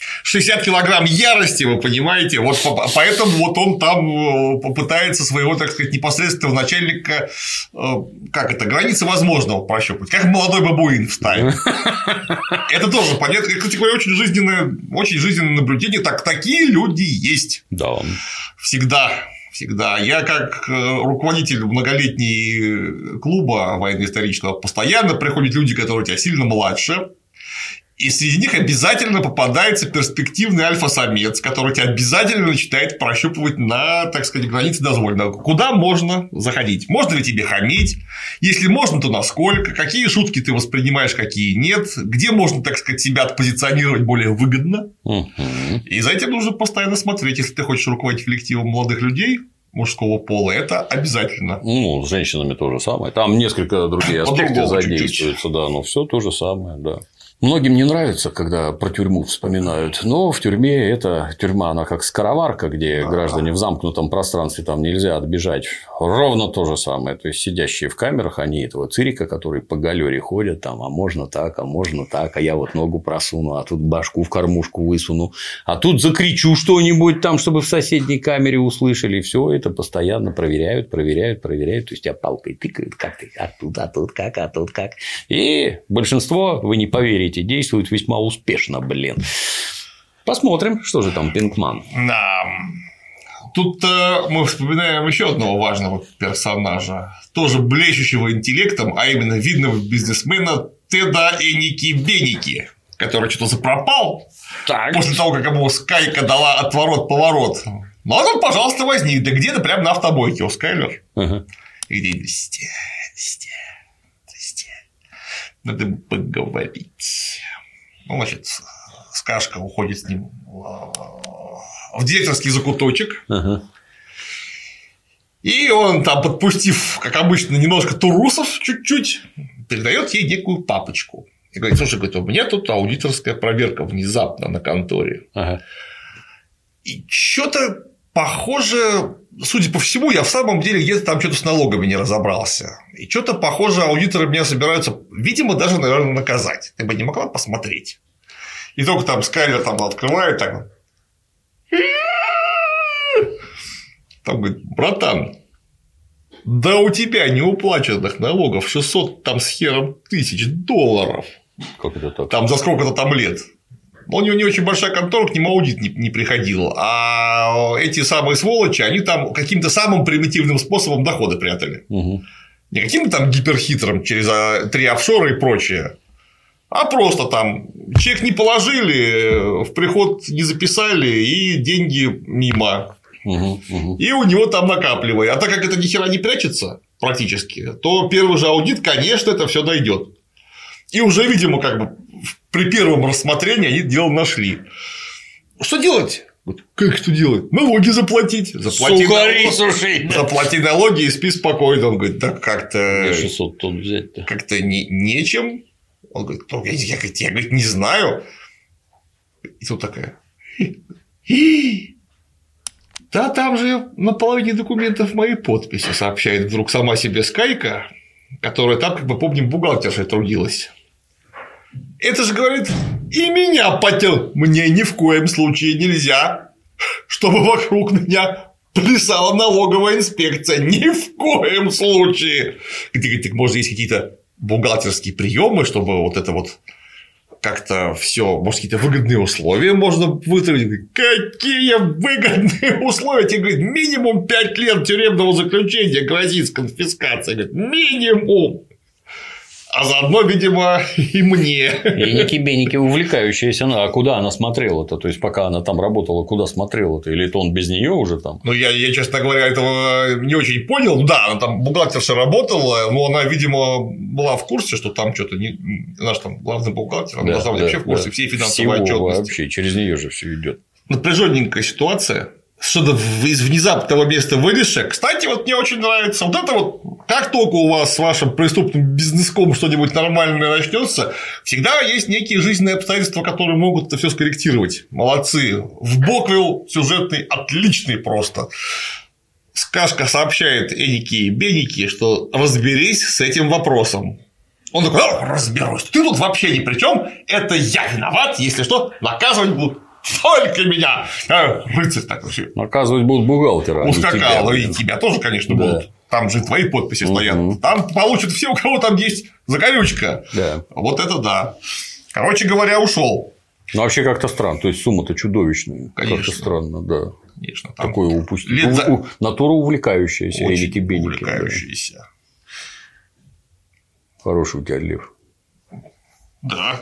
шестьдесят килограмм ярости, вы понимаете, вот поэтому вот он там попытается своего, так сказать, непосредственного начальника, как это, границы возможного прощупать, как молодой бабуин в стае. Это тоже понятно, кстати говоря, очень жизненное, очень жизненное наблюдение, так такие люди есть. Да. Всегда. Всегда. Я, как руководитель многолетнего клуба военно-исторического, постоянно приходят люди, которые тебя сильно младше. И среди них обязательно попадается перспективный альфа-самец, который тебя обязательно начинает прощупывать на, так сказать, границе дозволенного. Куда можно заходить? Можно ли тебе хамить? Если можно, то насколько? Какие шутки ты воспринимаешь, какие нет? Где можно, так сказать, себя отпозиционировать более выгодно? Угу. И за этим нужно постоянно смотреть. Если ты хочешь руководить коллективом молодых людей мужского пола, это обязательно. Ну, с женщинами то же самое. Там несколько другие аспекты задействуются, да, но все то же самое, да. Многим не нравится, когда про тюрьму вспоминают, но в тюрьме это тюрьма, она как скороварка, где А-а-а. граждане в замкнутом пространстве, там нельзя отбежать. Ровно то же самое. То есть, сидящие в камерах, они этого цирика, которые по галере ходят, там, а можно так, а можно так, а я вот ногу просуну, а тут башку в кормушку высуну, а тут закричу что-нибудь там, чтобы в соседней камере услышали. И все это постоянно проверяют, проверяют, проверяют. То есть, тебя палкой тыкают, как ты, а тут, а тут как, а тут как. И большинство, вы не поверите, действует весьма успешно, блин. Посмотрим, что же там Пинкман. Да. Тут э, мы вспоминаем еще одного важного персонажа, тоже блещущего интеллектом, а именно видного бизнесмена Теда Эники-Беники, который что-то запропал так. после того, как ему Скайка дала отворот-поворот. Ну, а там, пожалуйста, возник. Да где-то прямо на автобойке у Скайлер. Ага. И где здрасте, здрасте. Надо поговорить. Ну, значит, Скашка уходит с ним в директорский закуточек. Ага. И он там, подпустив, как обычно, немножко турусов чуть-чуть, передает ей некую папочку. И говорит: слушай, говорит, у меня тут аудиторская проверка внезапно на конторе. Ага. И что-то похоже, судя по всему, я в самом деле где-то там что-то с налогами не разобрался. И что-то похоже, аудиторы меня собираются, видимо, даже, наверное, наказать. Ты бы не могла посмотреть? И только там Скайлер там открывает, так. Там говорит: братан, да у тебя неуплаченных налогов шестьсот там с хером тысяч долларов. Как это так? Там за сколько-то там лет. У него не очень большая контора, к нему аудит не, не приходил. А эти самые сволочи, они там каким-то самым примитивным способом доходы прятали. Угу. Не каким-то там гиперхитрым через три офшора и прочее, а просто там чек не положили, в приход не записали, и деньги мимо. Угу, угу. И у него там накапливает. А так как это ни хера не прячется практически, то первый же аудит, конечно, это все дойдет. И уже, видимо, как бы при первом рассмотрении они дело нашли. Что делать? Как что делать? Налоги заплатить. Заплати налоги, заплати налоги и спи спокойно. Он говорит: так как-то. шестьсот тонн взять-то. Как-то не, нечем. Он говорит: я, я, я, я говорит, не знаю. И тут такая. Да, там же на половине документов мои подписи, сообщает вдруг сама себе Скайка, которая там, как мы помним, бухгалтершей трудилась. Это же, говорит, и меня потел. Мне ни в коем случае нельзя, чтобы вокруг меня плясала налоговая инспекция. Ни в коем случае. Говорит, так, может, есть какие-то бухгалтерские приемы, чтобы вот это вот как-то все, может, какие-то выгодные условия можно вытравить. Какие выгодные условия? Тебе, говорит, минимум пять лет тюремного заключения грозит с конфискацией. Говорит, минимум. А заодно, видимо, и мне. И Ники-Беники увлекающаяся. А куда она смотрела-то? То есть, пока она там работала, куда смотрела-то? Или это он без нее уже там? Ну, я, я, честно говоря, этого не очень понял. Да, она там бухгалтерша работала, но она, видимо, была в курсе, что там что-то не. Она же там главный бухгалтер, она да, должна быть да, вообще в курсе да. всей финансовой Всего отчетности. Вообще, через нее же все идет. Напряженненькая ситуация. Что-то из внезапного места вылезшее. Кстати, вот мне очень нравится вот это вот, как только у вас с вашим преступным бизнеском что-нибудь нормальное начнется, всегда есть некие жизненные обстоятельства, которые могут это все скорректировать. Молодцы. В Боквилл сюжетный отличный просто. Скашка сообщает Эники и Беники, что разберись с этим вопросом. Он такой: разберусь. Ты тут вообще ни при чем. Это я виноват, если что, наказывать буду Только меня! А, рыцарь так вообще. Наказывать будут бухгалтера. Ускакал, и тебя тоже, конечно, да. будут. Там же твои подписи угу. стоят. Там получат все, у кого там есть закорючка. Да. Вот это да. Короче говоря, ушел. Ну, вообще как-то странно. То есть сумма-то чудовищная. Конечно. Как-то странно, да. Конечно. Там такое упустить. Лет за... У... Натура увлекающаяся. Очень увлекающаяся. Да. Хороший у тебя лев. Да.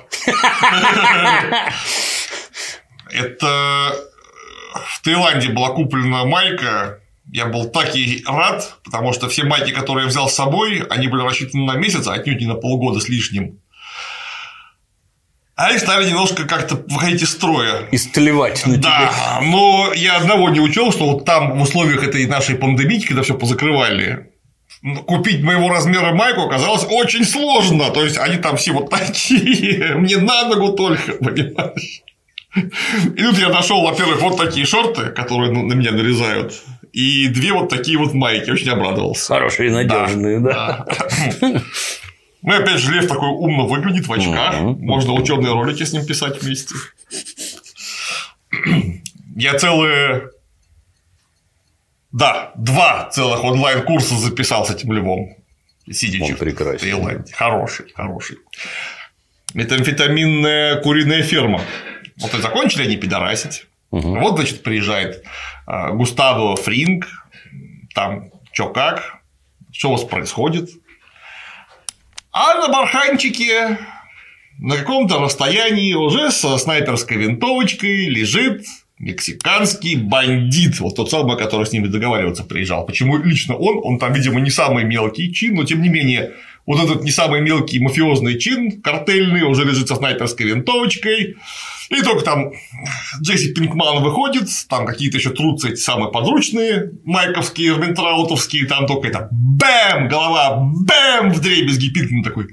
Это в Таиланде была куплена майка. Я был так ей рад, потому что все майки, которые я взял с собой, они были рассчитаны на месяц, а отнюдь не на полгода с лишним. А они стали немножко как-то выходить из строя. Истлевать на да, тебя. Но я одного не учел, что вот там в условиях этой нашей пандемии, когда все позакрывали, купить моего размера майку оказалось очень сложно. То есть они там все вот такие, мне на ногу только, понимаешь. И тут я нашел, во-первых, вот такие шорты, которые на меня нарезают, и две вот такие вот майки. Очень обрадовался. Хорошие, надежные, да. да. Ну, и опять же, лев такой умно выглядит в очках. Mm-hmm. Можно учебные ролики с ним писать вместе. Я целые. Да, два целых онлайн-курса записал с этим львом. Сидячи в Таиланде. Хороший, хороший. Метамфетаминная куриная ферма. Вот и закончили они пидорасить. Угу. Вот, значит, приезжает Густаво Фринг. Там чё как, что у вас происходит. А на барханчике на каком-то расстоянии уже со снайперской винтовочкой лежит мексиканский бандит. Вот тот самый, который с ними договариваться приезжал. Почему лично он? Он там, видимо, не самый мелкий чин, но тем не менее, вот этот не самый мелкий мафиозный чин, картельный, уже лежит со снайперской винтовочкой. И только там Джесси Пинкман выходит, там какие-то еще трутся эти самые подручные, майковские, вентраутовские, там только это бэм, голова, бэм, вдребезги, Пинкман такой.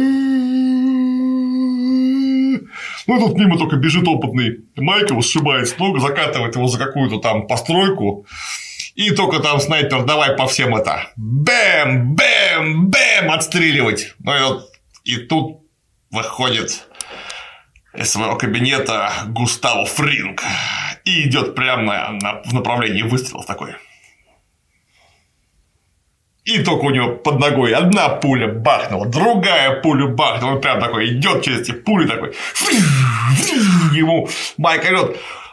Ну, и тут мимо только бежит опытный Майкл, сшибает с ног, закатывает его за какую-то там постройку. И только там снайпер, давай по всем это бэм, бэм, бэм отстреливать. Ну, и, вот, и тут выходит из своего кабинета Густаво Фринг и идет прямо на, в направлении выстрелов такой. И только у него под ногой одна пуля бахнула, другая пуля бахнула, он прям такой идет через эти пули такой. Ему Майк орёт.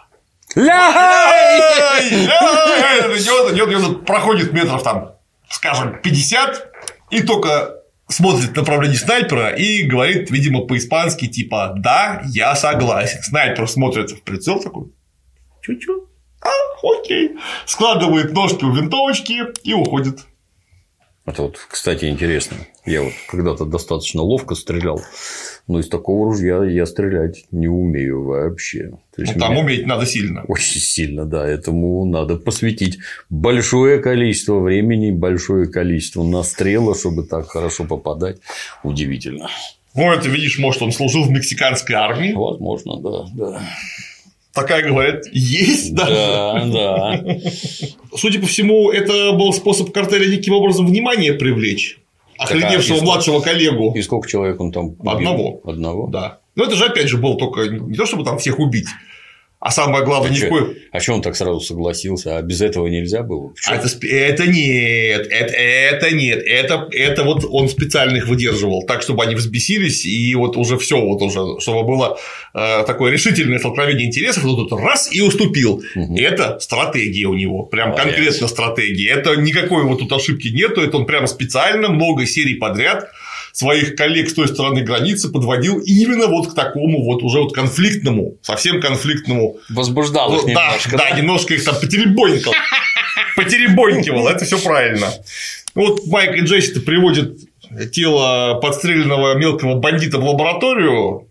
Идет, идет, идет, проходит метров там, скажем, пятьдесят, и только смотрит в направлении снайпера и говорит, видимо, по-испански, типа, да, я согласен. Снайпер смотрит в прицел такой, чуть-чуть, а, окей, складывает ножки у винтовочки и уходит. Это вот, кстати, интересно. Я вот когда-то достаточно ловко стрелял, но из такого ружья я стрелять не умею вообще. То есть ну, там уметь надо сильно. Очень сильно, да. Этому надо посвятить большое количество времени, большое количество настрела, чтобы так хорошо попадать. Удивительно. Ну, это, видишь, может, он служил в мексиканской армии. Возможно, да, да. Такая, говорят, есть даже. Да, да. Судя по всему, это был способ картеля неким образом внимание привлечь охреневшего младшего коллегу. И сколько человек он там убил? Одного. Одного? Да. Но это же, опять же, было только не то, чтобы там всех убить, а самое главное, а никакой. А что он так сразу согласился? А без этого нельзя было? А это, это нет, это, это нет, это, это вот он специально их выдерживал, так, чтобы они взбесились, и вот уже все, вот уже, чтобы было э, такое решительное столкновение интересов, вот тут раз и уступил. Угу. Это стратегия у него, прям а конкретно я... стратегия. Это никакой вот тут ошибки нету, это он прямо специально много серий подряд своих коллег с той стороны границы подводил именно вот к такому вот уже вот конфликтному, совсем конфликтному. Возбуждал их да, немножко. Да, да, немножко их там потеребонькал. Потеребонькивал, это все правильно. Вот Майк и Джесси приводят тело подстреленного мелкого бандита в лабораторию.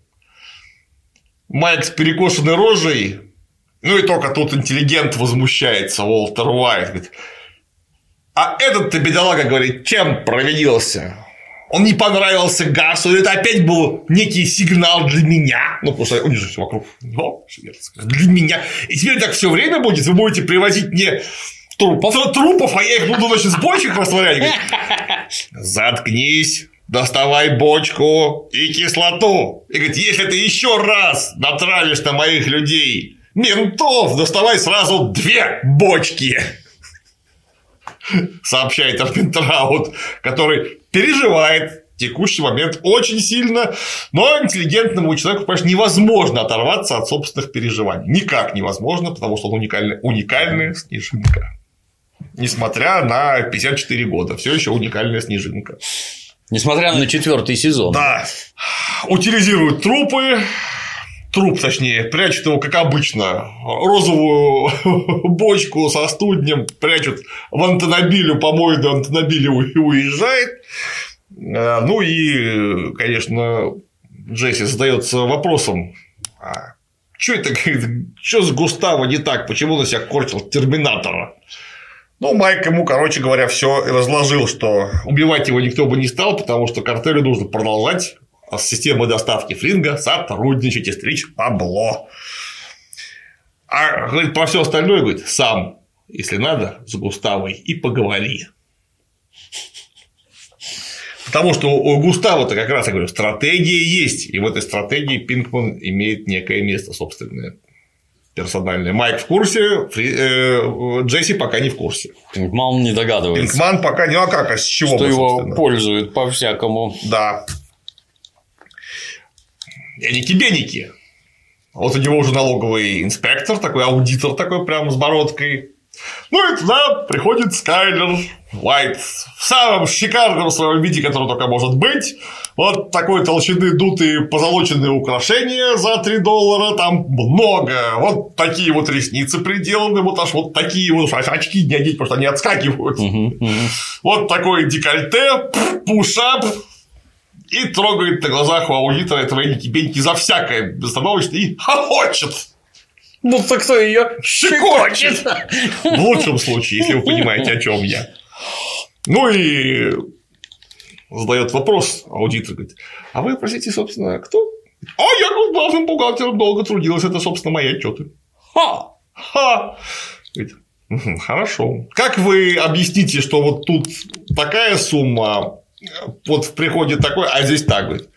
Майк с перекошенной рожей. Ну и только тут интеллигент возмущается, Уолтер Уайт. Говорит, а этот-то бедолага, говорит, чем провинился? Он не понравился Гасу, это опять был некий сигнал для меня. Ну, потому что у них же все вокруг. О, для меня. И теперь так все время будет. Вы будете привозить мне трупов, трупов, а я их буду, значит, с бочек растворять. Заткнись, доставай бочку и кислоту. И говорит, если ты еще раз натравишь на моих людей Ментов, доставай сразу две бочки. Сообщает Арбитраут, который переживает в текущий момент очень сильно, но интеллигентному человеку, конечно, невозможно оторваться от собственных переживаний. Никак невозможно, потому что он уникальная, уникальная снежинка. Несмотря на пятьдесят четыре года, все еще уникальная снежинка. Несмотря на четвертый сезон. Да. Утилизируют трупы. Труп, точнее, прячут его, как обычно, розовую бочку со студнем прячут в антонобилю, помойную антонобилю и уезжает. Ну и, конечно, Джесси задается вопросом: а что это, что с Густаво не так, почему он себя корчил Терминатора? Ну, Майк ему, короче говоря, все разложил, что убивать его никто бы не стал, потому что картелю нужно продолжать с системой доставки Фринга сотрудничать и стричь бабло. А говорит, про все остальное, говорит, сам, если надо, с Густавой и поговори. Потому что у Густаво-то как раз, я говорю, стратегия есть, и в этой стратегии Пинкман имеет некое место собственное, персональное. Майк в курсе, Фри... э, Джесси пока не в курсе. Пинкман не догадывается. Пинкман пока не, а как, а с чего что бы, его пользуют по-всякому. Да. Эники-беники. Вот у него уже налоговый инспектор, такой аудитор такой прям с бородкой. Ну и туда приходит Скайлер Уайт в самом шикарном своем виде, который только может быть. Вот такой толщины дутые позолоченные украшения за три доллара, там много. Вот такие вот ресницы приделаны, вот аж вот такие вот очки не одеть, потому что они отскакивают. Uh-huh, uh-huh. Вот такое декольте, пушап. И трогает на глазах у аудитора этого Эники-беники за всякое безостановочно и хохочет. Ну, так кто ее щекочет? В лучшем случае, если вы понимаете, о чем я. Ну и задает вопрос аудитор, говорит: а вы, простите, собственно, кто? А я главным бухгалтером долго трудилась, это, собственно, мои отчеты. Ха! Ха! Говорит: угу, хорошо. Как вы объясните, что вот тут такая сумма, вот в приходе такой, а здесь так, говорит.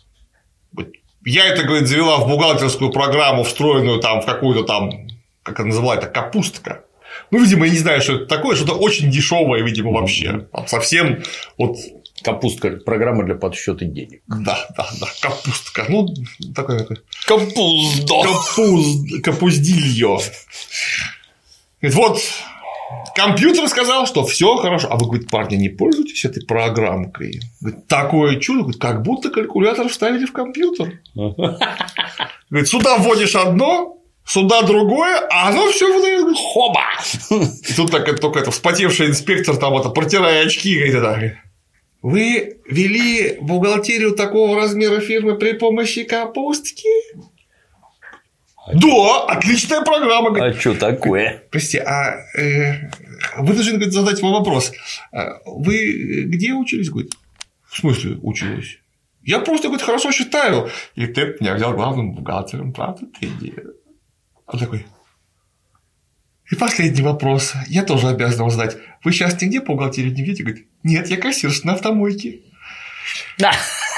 Я это, говорит, завела в бухгалтерскую программу, встроенную там в какую-то там, как она называется, капустка. Ну, видимо, я не знаю, что это такое, что-то очень дешевое, видимо, вообще. Там совсем вот. Капустка, программа для подсчета денег. Да, да, да, капустка. Ну, такое. Капуздо. Капуз... Капуздилье. Вот. Компьютер сказал, что все хорошо. А вы, говорит, парни, не пользуетесь этой программкой? Говорит, такое чудо, говорит, как будто калькулятор вставили в компьютер. Говорит, сюда вводишь одно, сюда другое, а оно все выдает. Хоба! И тут так, только это вспотевший инспектор, там это, протирая очки, говорит, это, вы вели бухгалтерию такого размера фирмы при помощи капустки? Да, отличная программа. Говорит. А что такое? Простите, а э, вы должны, говорит, задать вам вопрос. Вы где учились? Говорит, в смысле учились? Я просто, говорит, хорошо считаю. И ты меня взял главным бухгалтером, правда? Ты Он такой. И последний вопрос. Я тоже обязан его задать. Вы сейчас нигде по бухгалтерии не видите? Говорит, нет, я кассирш на автомойке. Да.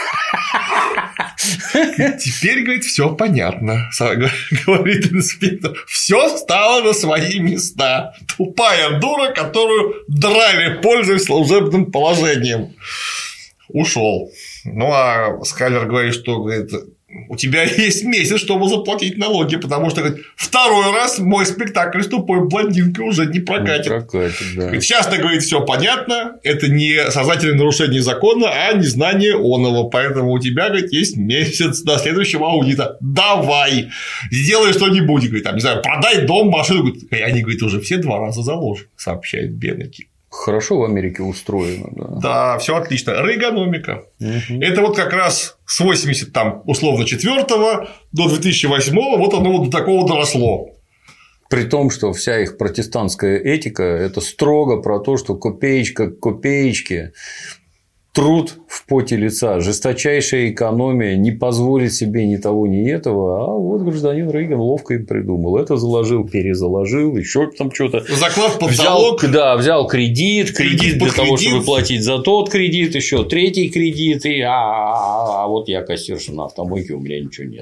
Теперь, говорит, все понятно, говорит инспектор. Все стало на свои места. Тупая дура, которую драли, пользуясь служебным положением. Ушел. Ну а Скайлер говорит, что, говорит, у тебя есть месяц, чтобы заплатить налоги, потому что, говорит, второй раз мой спектакль с тупой блондинкой уже не прокатит. Не прокатит, да. Сейчас-то, говорит, все понятно, это не сознательное нарушение закона, а незнание оного, поэтому у тебя, говорит, есть месяц до следующего аудита. Давай, сделай что-нибудь, говорит, там, не знаю, продай дом, машину, говорит, и они, говорит, уже все два раза заложены, сообщает Беннеки. Хорошо в Америке устроено, да. Да, все отлично. Рейгономика. Угу. Это вот как раз с восемьдесят там условно четвёртого до две тысячи восьмого вот оно вот до такого доросло. При том, что вся их протестантская этика – это строго про то, что копеечка к копеечке, труд в поте лица, жесточайшая экономия не позволит себе ни того, ни этого, а вот гражданин Рейган ловко им придумал. Это заложил, перезаложил, еще там что-то. Заклад под взял, залог. Да, взял кредит, кредит, кредит для того, кредит. Чтобы платить за тот кредит, еще третий кредит, и а, а, а вот я кассирша на автомойке, у меня ничего нет.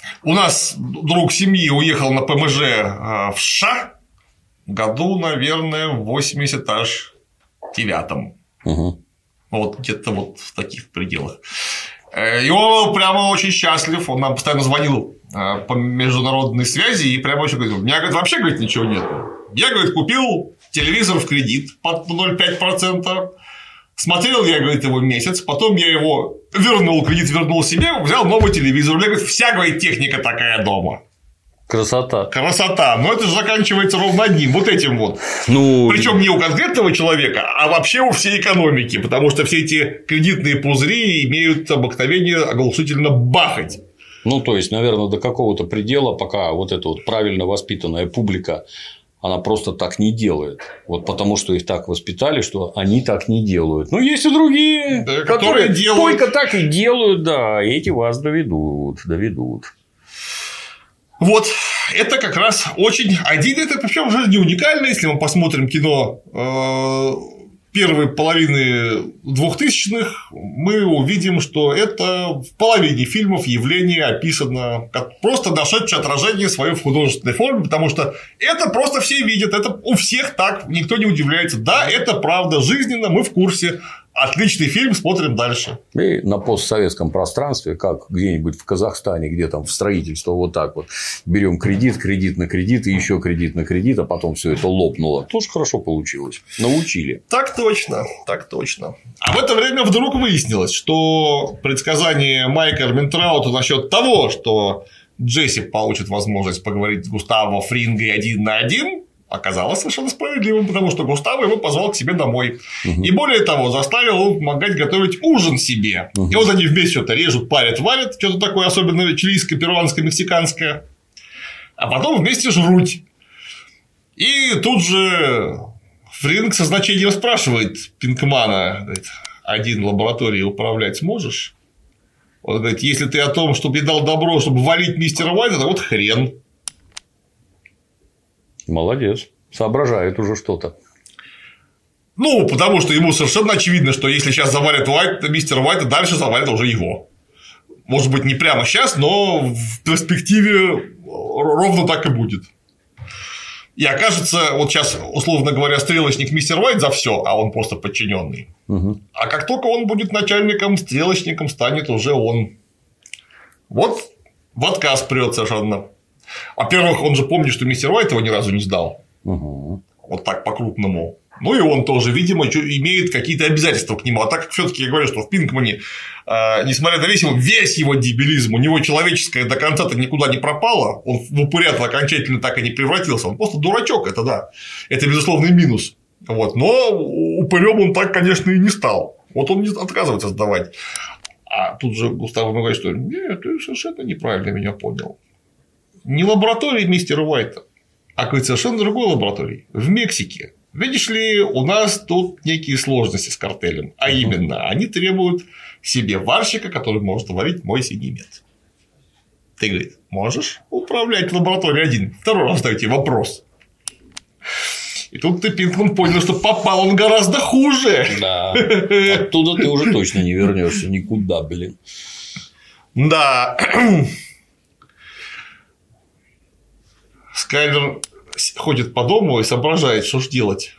У нас друг семьи уехал на ПМЖ в США в году, наверное, в восемьдесят девятом. Угу. Вот где-то вот в таких пределах. И он прямо очень счастлив. Он нам постоянно звонил по международной связи и прямо очень говорит: у меня, говорит, вообще, говорит, ничего нет. Я, говорит, купил телевизор в кредит под ноль целых пять десятых процента. Смотрел я, говорит, его месяц, потом я его вернул, кредит вернул себе, взял новый телевизор. У меня, говорит, вся, говорит, техника такая дома. Красота. Красота. Но это же заканчивается ровно одним, вот этим вот. Ну... Причем не у конкретного человека, а вообще у всей экономики. Потому что все эти кредитные пузыри имеют обыкновение оглушительно бахать. Ну, то есть, наверное, до какого-то предела, пока вот эта вот правильно воспитанная публика, она просто так не делает. Вот потому что их так воспитали, что они так не делают. Ну, есть и другие, да, которые, которые делают... только так и делают, да, и эти вас доведут, доведут. Вот, это как раз очень один, это причем уже не уникально, если мы посмотрим кино первой половины двухтысячных, мы увидим, что это в половине фильмов явление описано как просто нашедшее отражение свое в художественной форме, потому что это просто все видят, это у всех так, никто не удивляется. Да, это правда жизненно, мы в курсе. Отличный фильм, смотрим дальше. И на постсоветском пространстве, как где-нибудь в Казахстане, где там в строительство вот так вот берем кредит, кредит на кредит и еще кредит на кредит, а потом все это лопнуло. Тоже хорошо получилось. Научили. Так точно, так точно. А в это время вдруг выяснилось, что предсказание Майка Эрминтраута насчет того, что Джесси получит возможность поговорить с Густаво Фрингой один на один, оказалось совершенно справедливым, потому что Густаво его позвал к себе домой. Угу. И более того, заставил его помогать готовить ужин себе. Угу. И вот они вместе что-то режут, парят, варят, что-то такое особенно чилийское, перуанское, мексиканское. А потом вместе жрут. И тут же Фринг со значением спрашивает Пинкмана: говорит, один лабораторией управлять сможешь? Он говорит: если ты о том, чтобы я дал добро, чтобы валить мистера Уайта, то вот хрен. Молодец. Соображает уже что-то. Ну, потому что ему совершенно очевидно, что если сейчас завалят Уайт, мистера Уайта, дальше завалят уже его. Может быть, не прямо сейчас, но в перспективе ровно так и будет. И окажется, вот сейчас, условно говоря, стрелочник мистер Уайт за все, а он просто подчиненный. Угу. А как только он будет начальником, стрелочником станет уже он. Вот в отказ прет совершенно. Во-первых, он же помнит, что мистер Уайт его ни разу не сдал. Угу. Вот так по-крупному. Ну и он тоже, видимо, имеет какие-то обязательства к нему. А так как все-таки я говорю, что в Пинкмане, э, несмотря на весь его, весь его дебилизм, у него человеческое до конца-то никуда не пропало, он в упыря окончательно так и не превратился. Он просто дурачок, это да. Это безусловный минус. Вот. Но упырем он так, конечно, и не стал. Вот он не отказывается сдавать. А тут же Густаво говорит, что нет, ты совершенно неправильно меня понял. Не лаборатория мистера Уайта, а какой-то совершенно другой лаборатории в Мексике. Видишь ли, у нас тут некие сложности с картелем. А именно, они требуют себе варщика, который может варить мой синий мед. Ты, говорит, можешь управлять лабораторией один? Второй раз задаю тебе вопрос. И тут ты, Пинкман, понял, что попал он гораздо хуже. Да. Оттуда ты уже точно не вернешься никуда, блин. Да. Скайлер ходит по дому и соображает, что ж делать.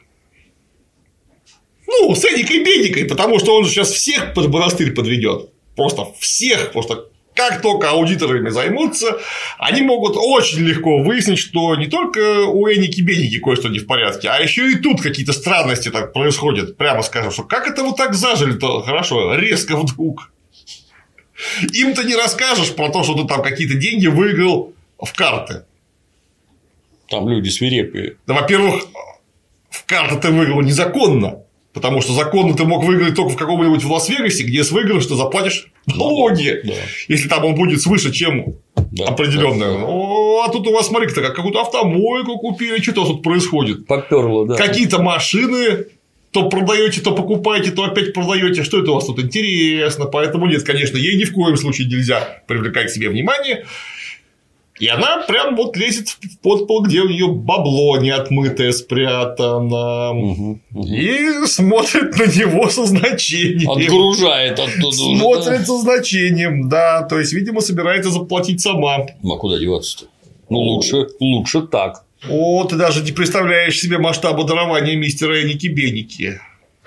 Ну, с Эдикой Бедикой, потому что он же сейчас всех под монастырь подведет. Просто всех. Просто как только аудиторами займутся, они могут очень легко выяснить, что не только у Эники Бедики кое-что не в порядке, а еще и тут какие-то странности так происходят. Прямо скажем, что как это вот так зажили-то хорошо, резко вдруг. Им-то не расскажешь про то, что ты там какие-то деньги выиграл в карты. Там люди свирепые. Да, во-первых, в карты ты выиграл незаконно. Потому что законно ты мог выиграть только в каком-нибудь в Лас-Вегасе, где с выигрыша ты заплатишь налоги. Да, да. Если там он будет свыше, чем да, определенное. Да, да. О, а тут у вас, смотри-ка, как какую-то автомойку купили, что тут происходит. Попёрло, да. Какие-то машины. То продаете, то покупаете, то опять продаете. Что это у вас тут интересно? Поэтому нет, конечно, ей ни в коем случае нельзя привлекать к себе внимание. И она прям вот лезет в подпол, где у нее бабло неотмытое спрятано. Угу, угу. И смотрит на него со значением. Отгружает оттуда. Смотрит со значением, да. То есть, видимо, собирается заплатить сама. Ну, а куда деваться-то? Ну, лучше, лучше так. О, ты даже не представляешь себе масштаба дарования мистера Эники-Беники.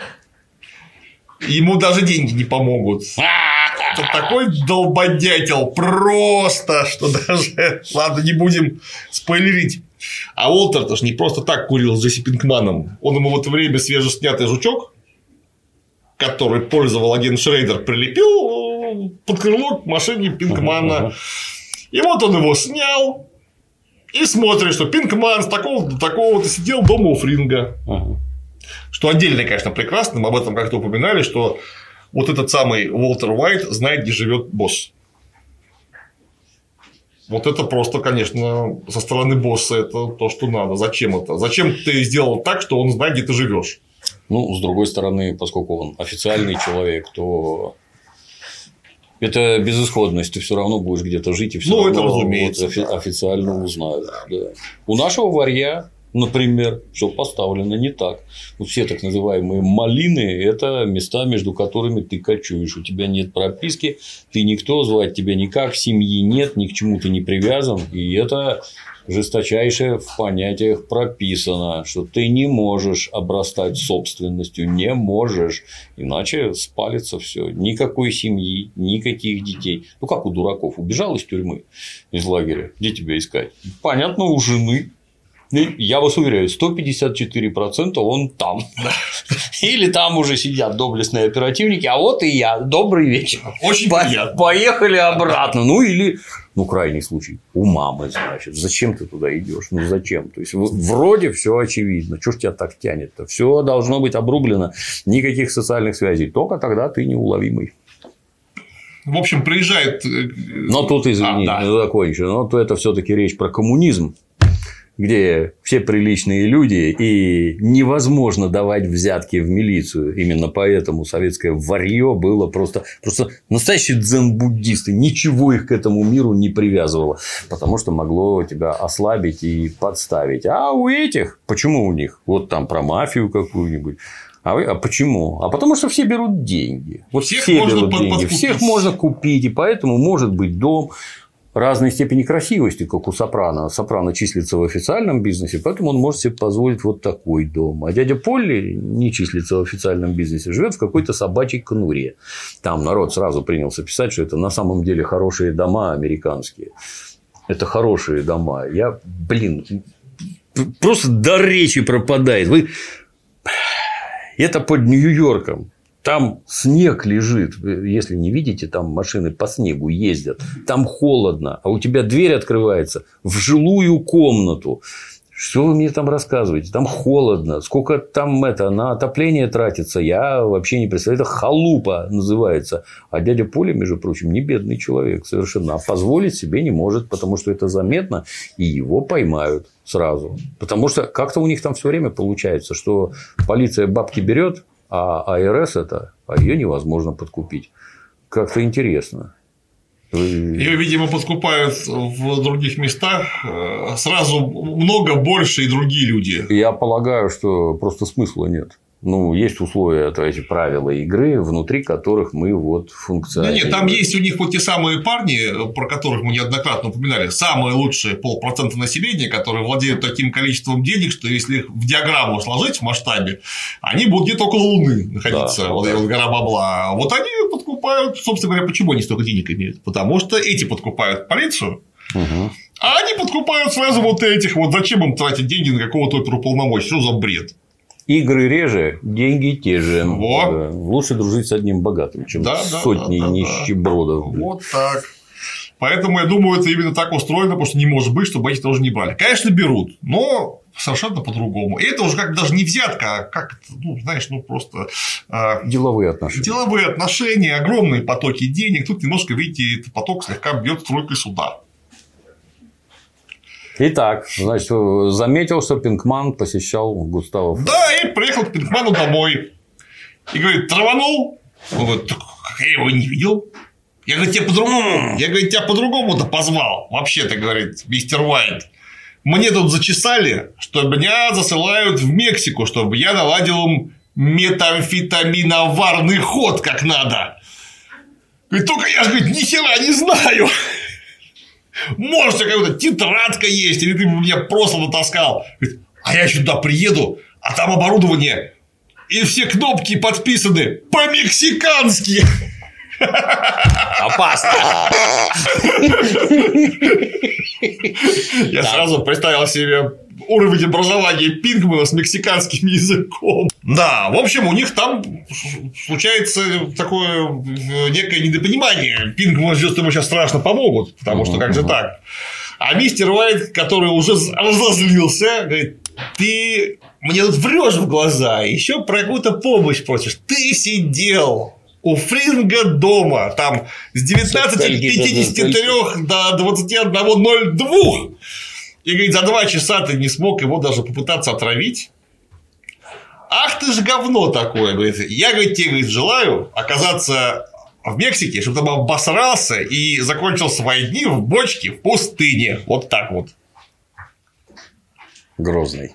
Ему даже деньги не помогут. Это такой долбодятел просто, что даже... Ладно, не будем спойлерить. А Уолтер-то ж не просто так курил с Джесси Пинкманом. Он ему в это время свежеснятый жучок, который пользовал агент Шрейдер, прилепил под крыло к машине Пинкмана. Ага, ага. И вот он его снял. И смотрит, что Пинкман с такого до такого-то сидел дома у Фринга. Ага. Что отдельно, конечно, прекрасно. Мы об этом как-то упоминали, что вот этот самый Уолтер Уайт знает, где живет босс. Вот это просто, конечно, со стороны босса это то, что надо. Зачем это? Зачем ты сделал так, что он знает, где ты живешь? Ну, с другой стороны, поскольку он официальный человек, то это безысходность. Ты все равно будешь где-то жить и все ну, равно это разумеется, вот да. официально узнают. Да. Да. У нашего варья, например, все поставлено не так. Вот все так называемые малины – это места, между которыми ты кочуешь. У тебя нет прописки, ты никто, звать тебя никак, семьи нет, ни к чему ты не привязан. И это жесточайшее в понятиях прописано, что ты не можешь обрастать собственностью, не можешь, иначе спалится все. Никакой семьи, никаких детей. Ну, как у дураков. Убежал из тюрьмы, из лагеря. Где тебя искать? Понятно, у жены. Я вас уверяю, сто пятьдесят четыре процента он там. Или там уже сидят доблестные оперативники, а вот и я. Добрый вечер. Очень По- приятно. Поехали обратно. Ну, или, ну, крайний случай, у мамы, значит. Зачем ты туда идешь? Ну, зачем? То есть, вроде все очевидно. Чего ж тебя так тянет-то? Все должно быть обрублено. Никаких социальных связей. Только тогда ты неуловимый. В общем, приезжает. Но тут, извини, а, да. закончу. Но то это все-таки речь про коммунизм, где все приличные люди, и невозможно давать взятки в милицию. Именно поэтому советское варье было просто, просто настоящие дзен-буддисты. Ничего их к этому миру не привязывало, потому что могло тебя ослабить и подставить. А у этих, почему у них? Вот там про мафию какую-нибудь. А, вы, а почему? А потому что все берут деньги. Вот всех все берут деньги. Подкупить. Всех можно купить, и поэтому может быть дом разной степени красивости, как у Сопрано. Сопрано числится в официальном бизнесе, поэтому он может себе позволить вот такой дом. А дядя Полли не числится в официальном бизнесе, живет в какой-то собачьей конуре. Там народ сразу принялся писать, что это на самом деле хорошие дома американские. Это хорошие дома. Я, блин, просто дар речи пропадает. Вы... Это под Нью-Йорком. Там снег лежит, если не видите, там машины по снегу ездят, там холодно, а у тебя дверь открывается в жилую комнату. Что вы мне там рассказываете? Там холодно, сколько там это на отопление тратится, я вообще не представляю. Это халупа называется. А дядя Поля, между прочим, не бедный человек совершенно, а позволить себе не может, потому что это заметно, и его поймают сразу. Потому что как-то у них там все время получается, что полиция бабки берет, а АРС это, а ее невозможно подкупить. Как-то интересно. Ее, видимо, подкупают в других местах сразу много больше и другие люди. Я полагаю, что просто смысла нет. Ну, есть условия, то эти правила игры, внутри которых мы вот функционируем. Да нет, там есть у них вот те самые парни, про которых мы неоднократно упоминали, самые лучшие полпроцента населения, которые владеют таким количеством денег, что если их в диаграмму сложить в масштабе, они будут где-то около Луны находиться, да, вот да. гора бабла. Вот они подкупают, собственно говоря, почему они столько денег имеют? Потому что эти подкупают полицию. Угу. А они подкупают сразу вот этих. Вот зачем им тратить деньги на какого-то оперуполномоченного? Что за бред? Игры реже, деньги те же. Вот. Лучше дружить с одним богатым, чем да, с сотней да, да, нищебродов. Да. Вот так. Поэтому я думаю, это именно так устроено, потому что не может быть, чтобы эти тоже не брали. Конечно, берут, но совершенно по-другому. И это уже как даже не взятка, а как это, ну, знаешь, ну просто деловые отношения. Деловые отношения, огромные потоки денег. Тут немножко, видите, этот поток слегка бьет стройкой суда. Итак, значит, заметил, что Пинкман посещал Густава. Да, и приехал к Пинкману домой. И говорит, траванул? Он говорит, так я его не видел. Я, говорит, тебя по-другому, я, говорит, тебя по-другому-то позвал. Вообще-то, говорит, мистер Уайт. Мне тут зачесали, что меня засылают в Мексику, чтобы я наладил им метамфетаминоварный ход как надо. Говорит, только я же, говорит, ни хера не знаю. Может, у тебя какая-то тетрадка есть, или ты меня просто натаскал. Говорит, а я сюда приеду, а там оборудование, и все кнопки подписаны по-мексикански. Опасно. Я сразу представил себе уровень образования Пинкмана с мексиканским языком. Да, в общем, у них там случается такое некое недопонимание. Пинкман ждет, что ему сейчас страшно помогут, потому что как же так. А мистер Уайт, который уже разозлился, говорит, ты мне тут врешь в глаза, еще про какую-то помощь просишь. Ты сидел у Фринга дома, там с девятнадцати пятидесяти трёх до двадцати одного ноль два. И, говорит, за два часа ты не смог его даже попытаться отравить. Ах ты ж говно такое, говорит. Я, говорит, тебе, говорит, желаю оказаться в Мексике, чтобы ты там обосрался и закончил свои дни в бочке в пустыне. Вот так вот. Грозный.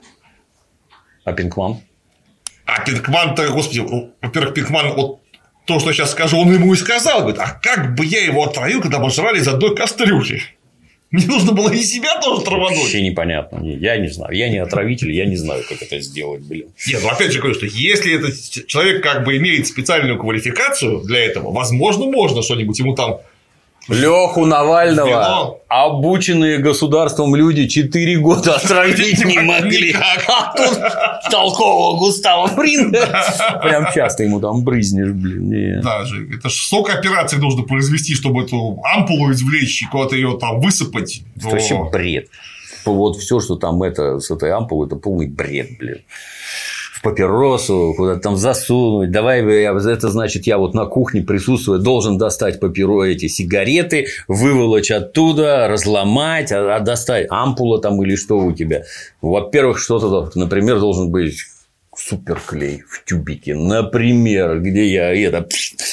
А Пинкман? А Пинкман-то, господи, во-первых, Пинкман, вот то, что я сейчас скажу, он ему и сказал, говорит, а как бы я его отравил, когда мы жрали из одной кастрюли? Мне нужно было и себя тоже травануть. Вообще непонятно. Я не знаю. Я не отравитель, я не знаю, как это сделать, блин. Нет, ну опять же говорю, что если этот человек как бы имеет специальную квалификацию для этого, возможно, можно что-нибудь ему там. Леху Навального Вино. обученные государством люди четыре года отравить не могли. А тут толкового Густава Фринга. Прям часто ему там брызнешь, блин. Даже. Это ж столько операций нужно произвести, чтобы эту ампулу извлечь и куда-то ее там высыпать. Это вообще бред. Вот все, что там это с этой ампулой, это полный бред, блин. В папиросу, куда-то там засунуть. Давай, это значит, я вот на кухне присутствуя, должен достать папиро, эти сигареты, выволочь оттуда, разломать, а, а достать ампула там или что у тебя. Во-первых, что-то, например, должен быть суперклей в тюбике, например, где я это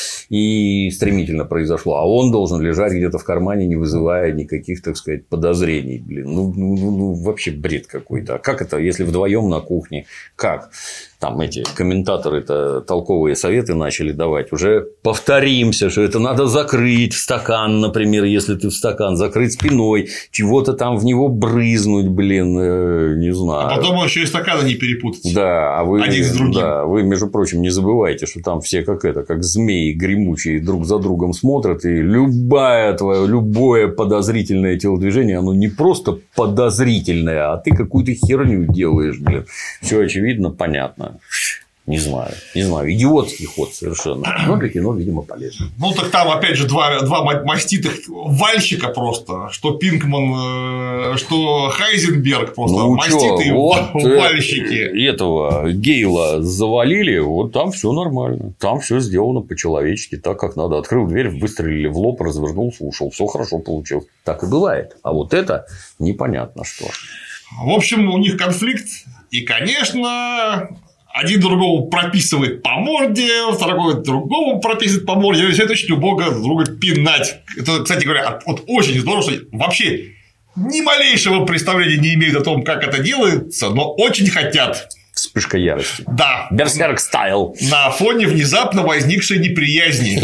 и стремительно произошло, а он должен лежать где-то в кармане, не вызывая никаких, так сказать, подозрений. Блин, ну, ну, ну вообще бред какой-то. А как это, если вдвоем на кухне? Как? Там эти комментаторы-то толковые советы начали давать. Уже повторимся, что это надо закрыть в стакан, например, если ты в стакан, закрыть спиной, чего-то там в него брызнуть, блин, э, не знаю. А потом еще и стаканы не перепутать. Да, а вы, один с другим. Да, вы, между прочим, не забывайте, что там все как это, как змеи гремучие друг за другом смотрят, и любое твое, любое подозрительное телодвижение, оно не просто подозрительное, а ты какую-то херню делаешь, блин. Все очевидно, понятно. Не знаю, не знаю, идиотский ход совершенно. Но для кино, видимо, полезно. Ну, так там, опять же, два, два маститых вальщика просто. Что Пинкман, что Хайзенберг просто. Ну, маститые чё, вот вальщики. Этого Гейла завалили, вот там все нормально. Там все сделано по-человечески, так как надо. Открыл дверь, выстрелили в лоб, развернулся, ушел. Все хорошо получилось. Так и бывает. А вот это непонятно что. В общем, у них конфликт. И, конечно, один другому прописывает по морде, второй другому прописывает по морде. И все это очень убого друг друга пинать. Это, кстати говоря, вот очень здорово, что вообще ни малейшего представления не имеют о том, как это делается, но очень хотят. Вспышка ярости. Да. Берсерк стайл. На фоне внезапно возникшей неприязни.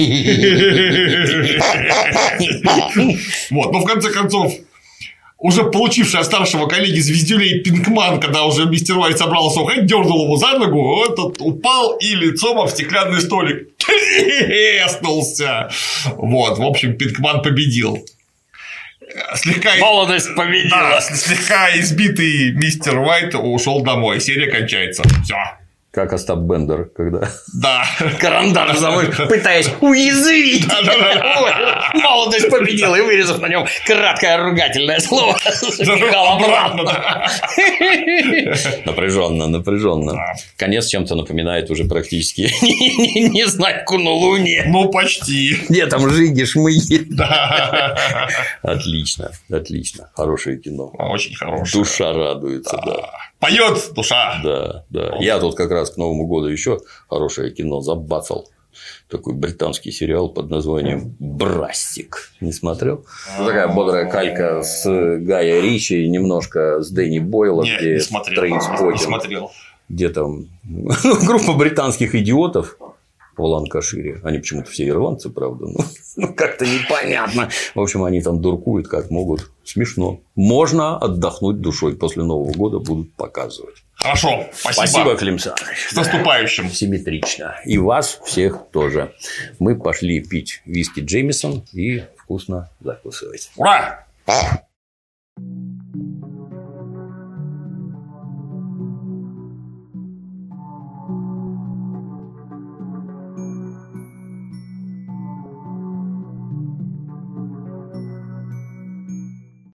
Вот, но в конце концов. Уже получивший от старшего коллеги звездюлей Пинкман, когда уже мистер Уайт собрался уходить, дернул его за ногу, этот упал и лицом об стеклянный столик треснулся. Вот, в общем, Пинкман победил. Слегка... Молодость победила. Да, слегка избитый мистер Уайт ушел домой. Серия кончается. Все. Как Остап Бендер, когда да. карандаш заводишь, пытаясь уязвить. Молодость победила, и вырезав на нем краткое ругательное слово, запихал обратно. Напряженно, напряженно. Конец чем-то напоминает уже практически Незнайку на Луне. Ну, почти. Где там жиги, шмыги. Да. Отлично, отлично. Хорошее кино. Очень хорошее. Душа радуется, да. Поет душа. Да, да. Я тут как раз к Новому году еще хорошее кино забацал. Такой британский сериал под названием Брастик. Не смотрел? Ну, такая бодрая калька с Гая Ричи, немножко с Дэнни Бойлом, не, где не смотрел. Трейнспоттинг. Не смотрел. Где там группа британских идиотов в Ланкашире. Они почему-то все ирландцы, правда. Ну, ну, как-то непонятно. В общем, они там дуркуют как могут. Смешно. Можно отдохнуть душой. После Нового года будут показывать. Хорошо. Спасибо. Спасибо, Клим Саныч. С наступающим. Симметрично. И вас всех тоже. Мы пошли пить виски Джеймисон и вкусно закусывать. Ура!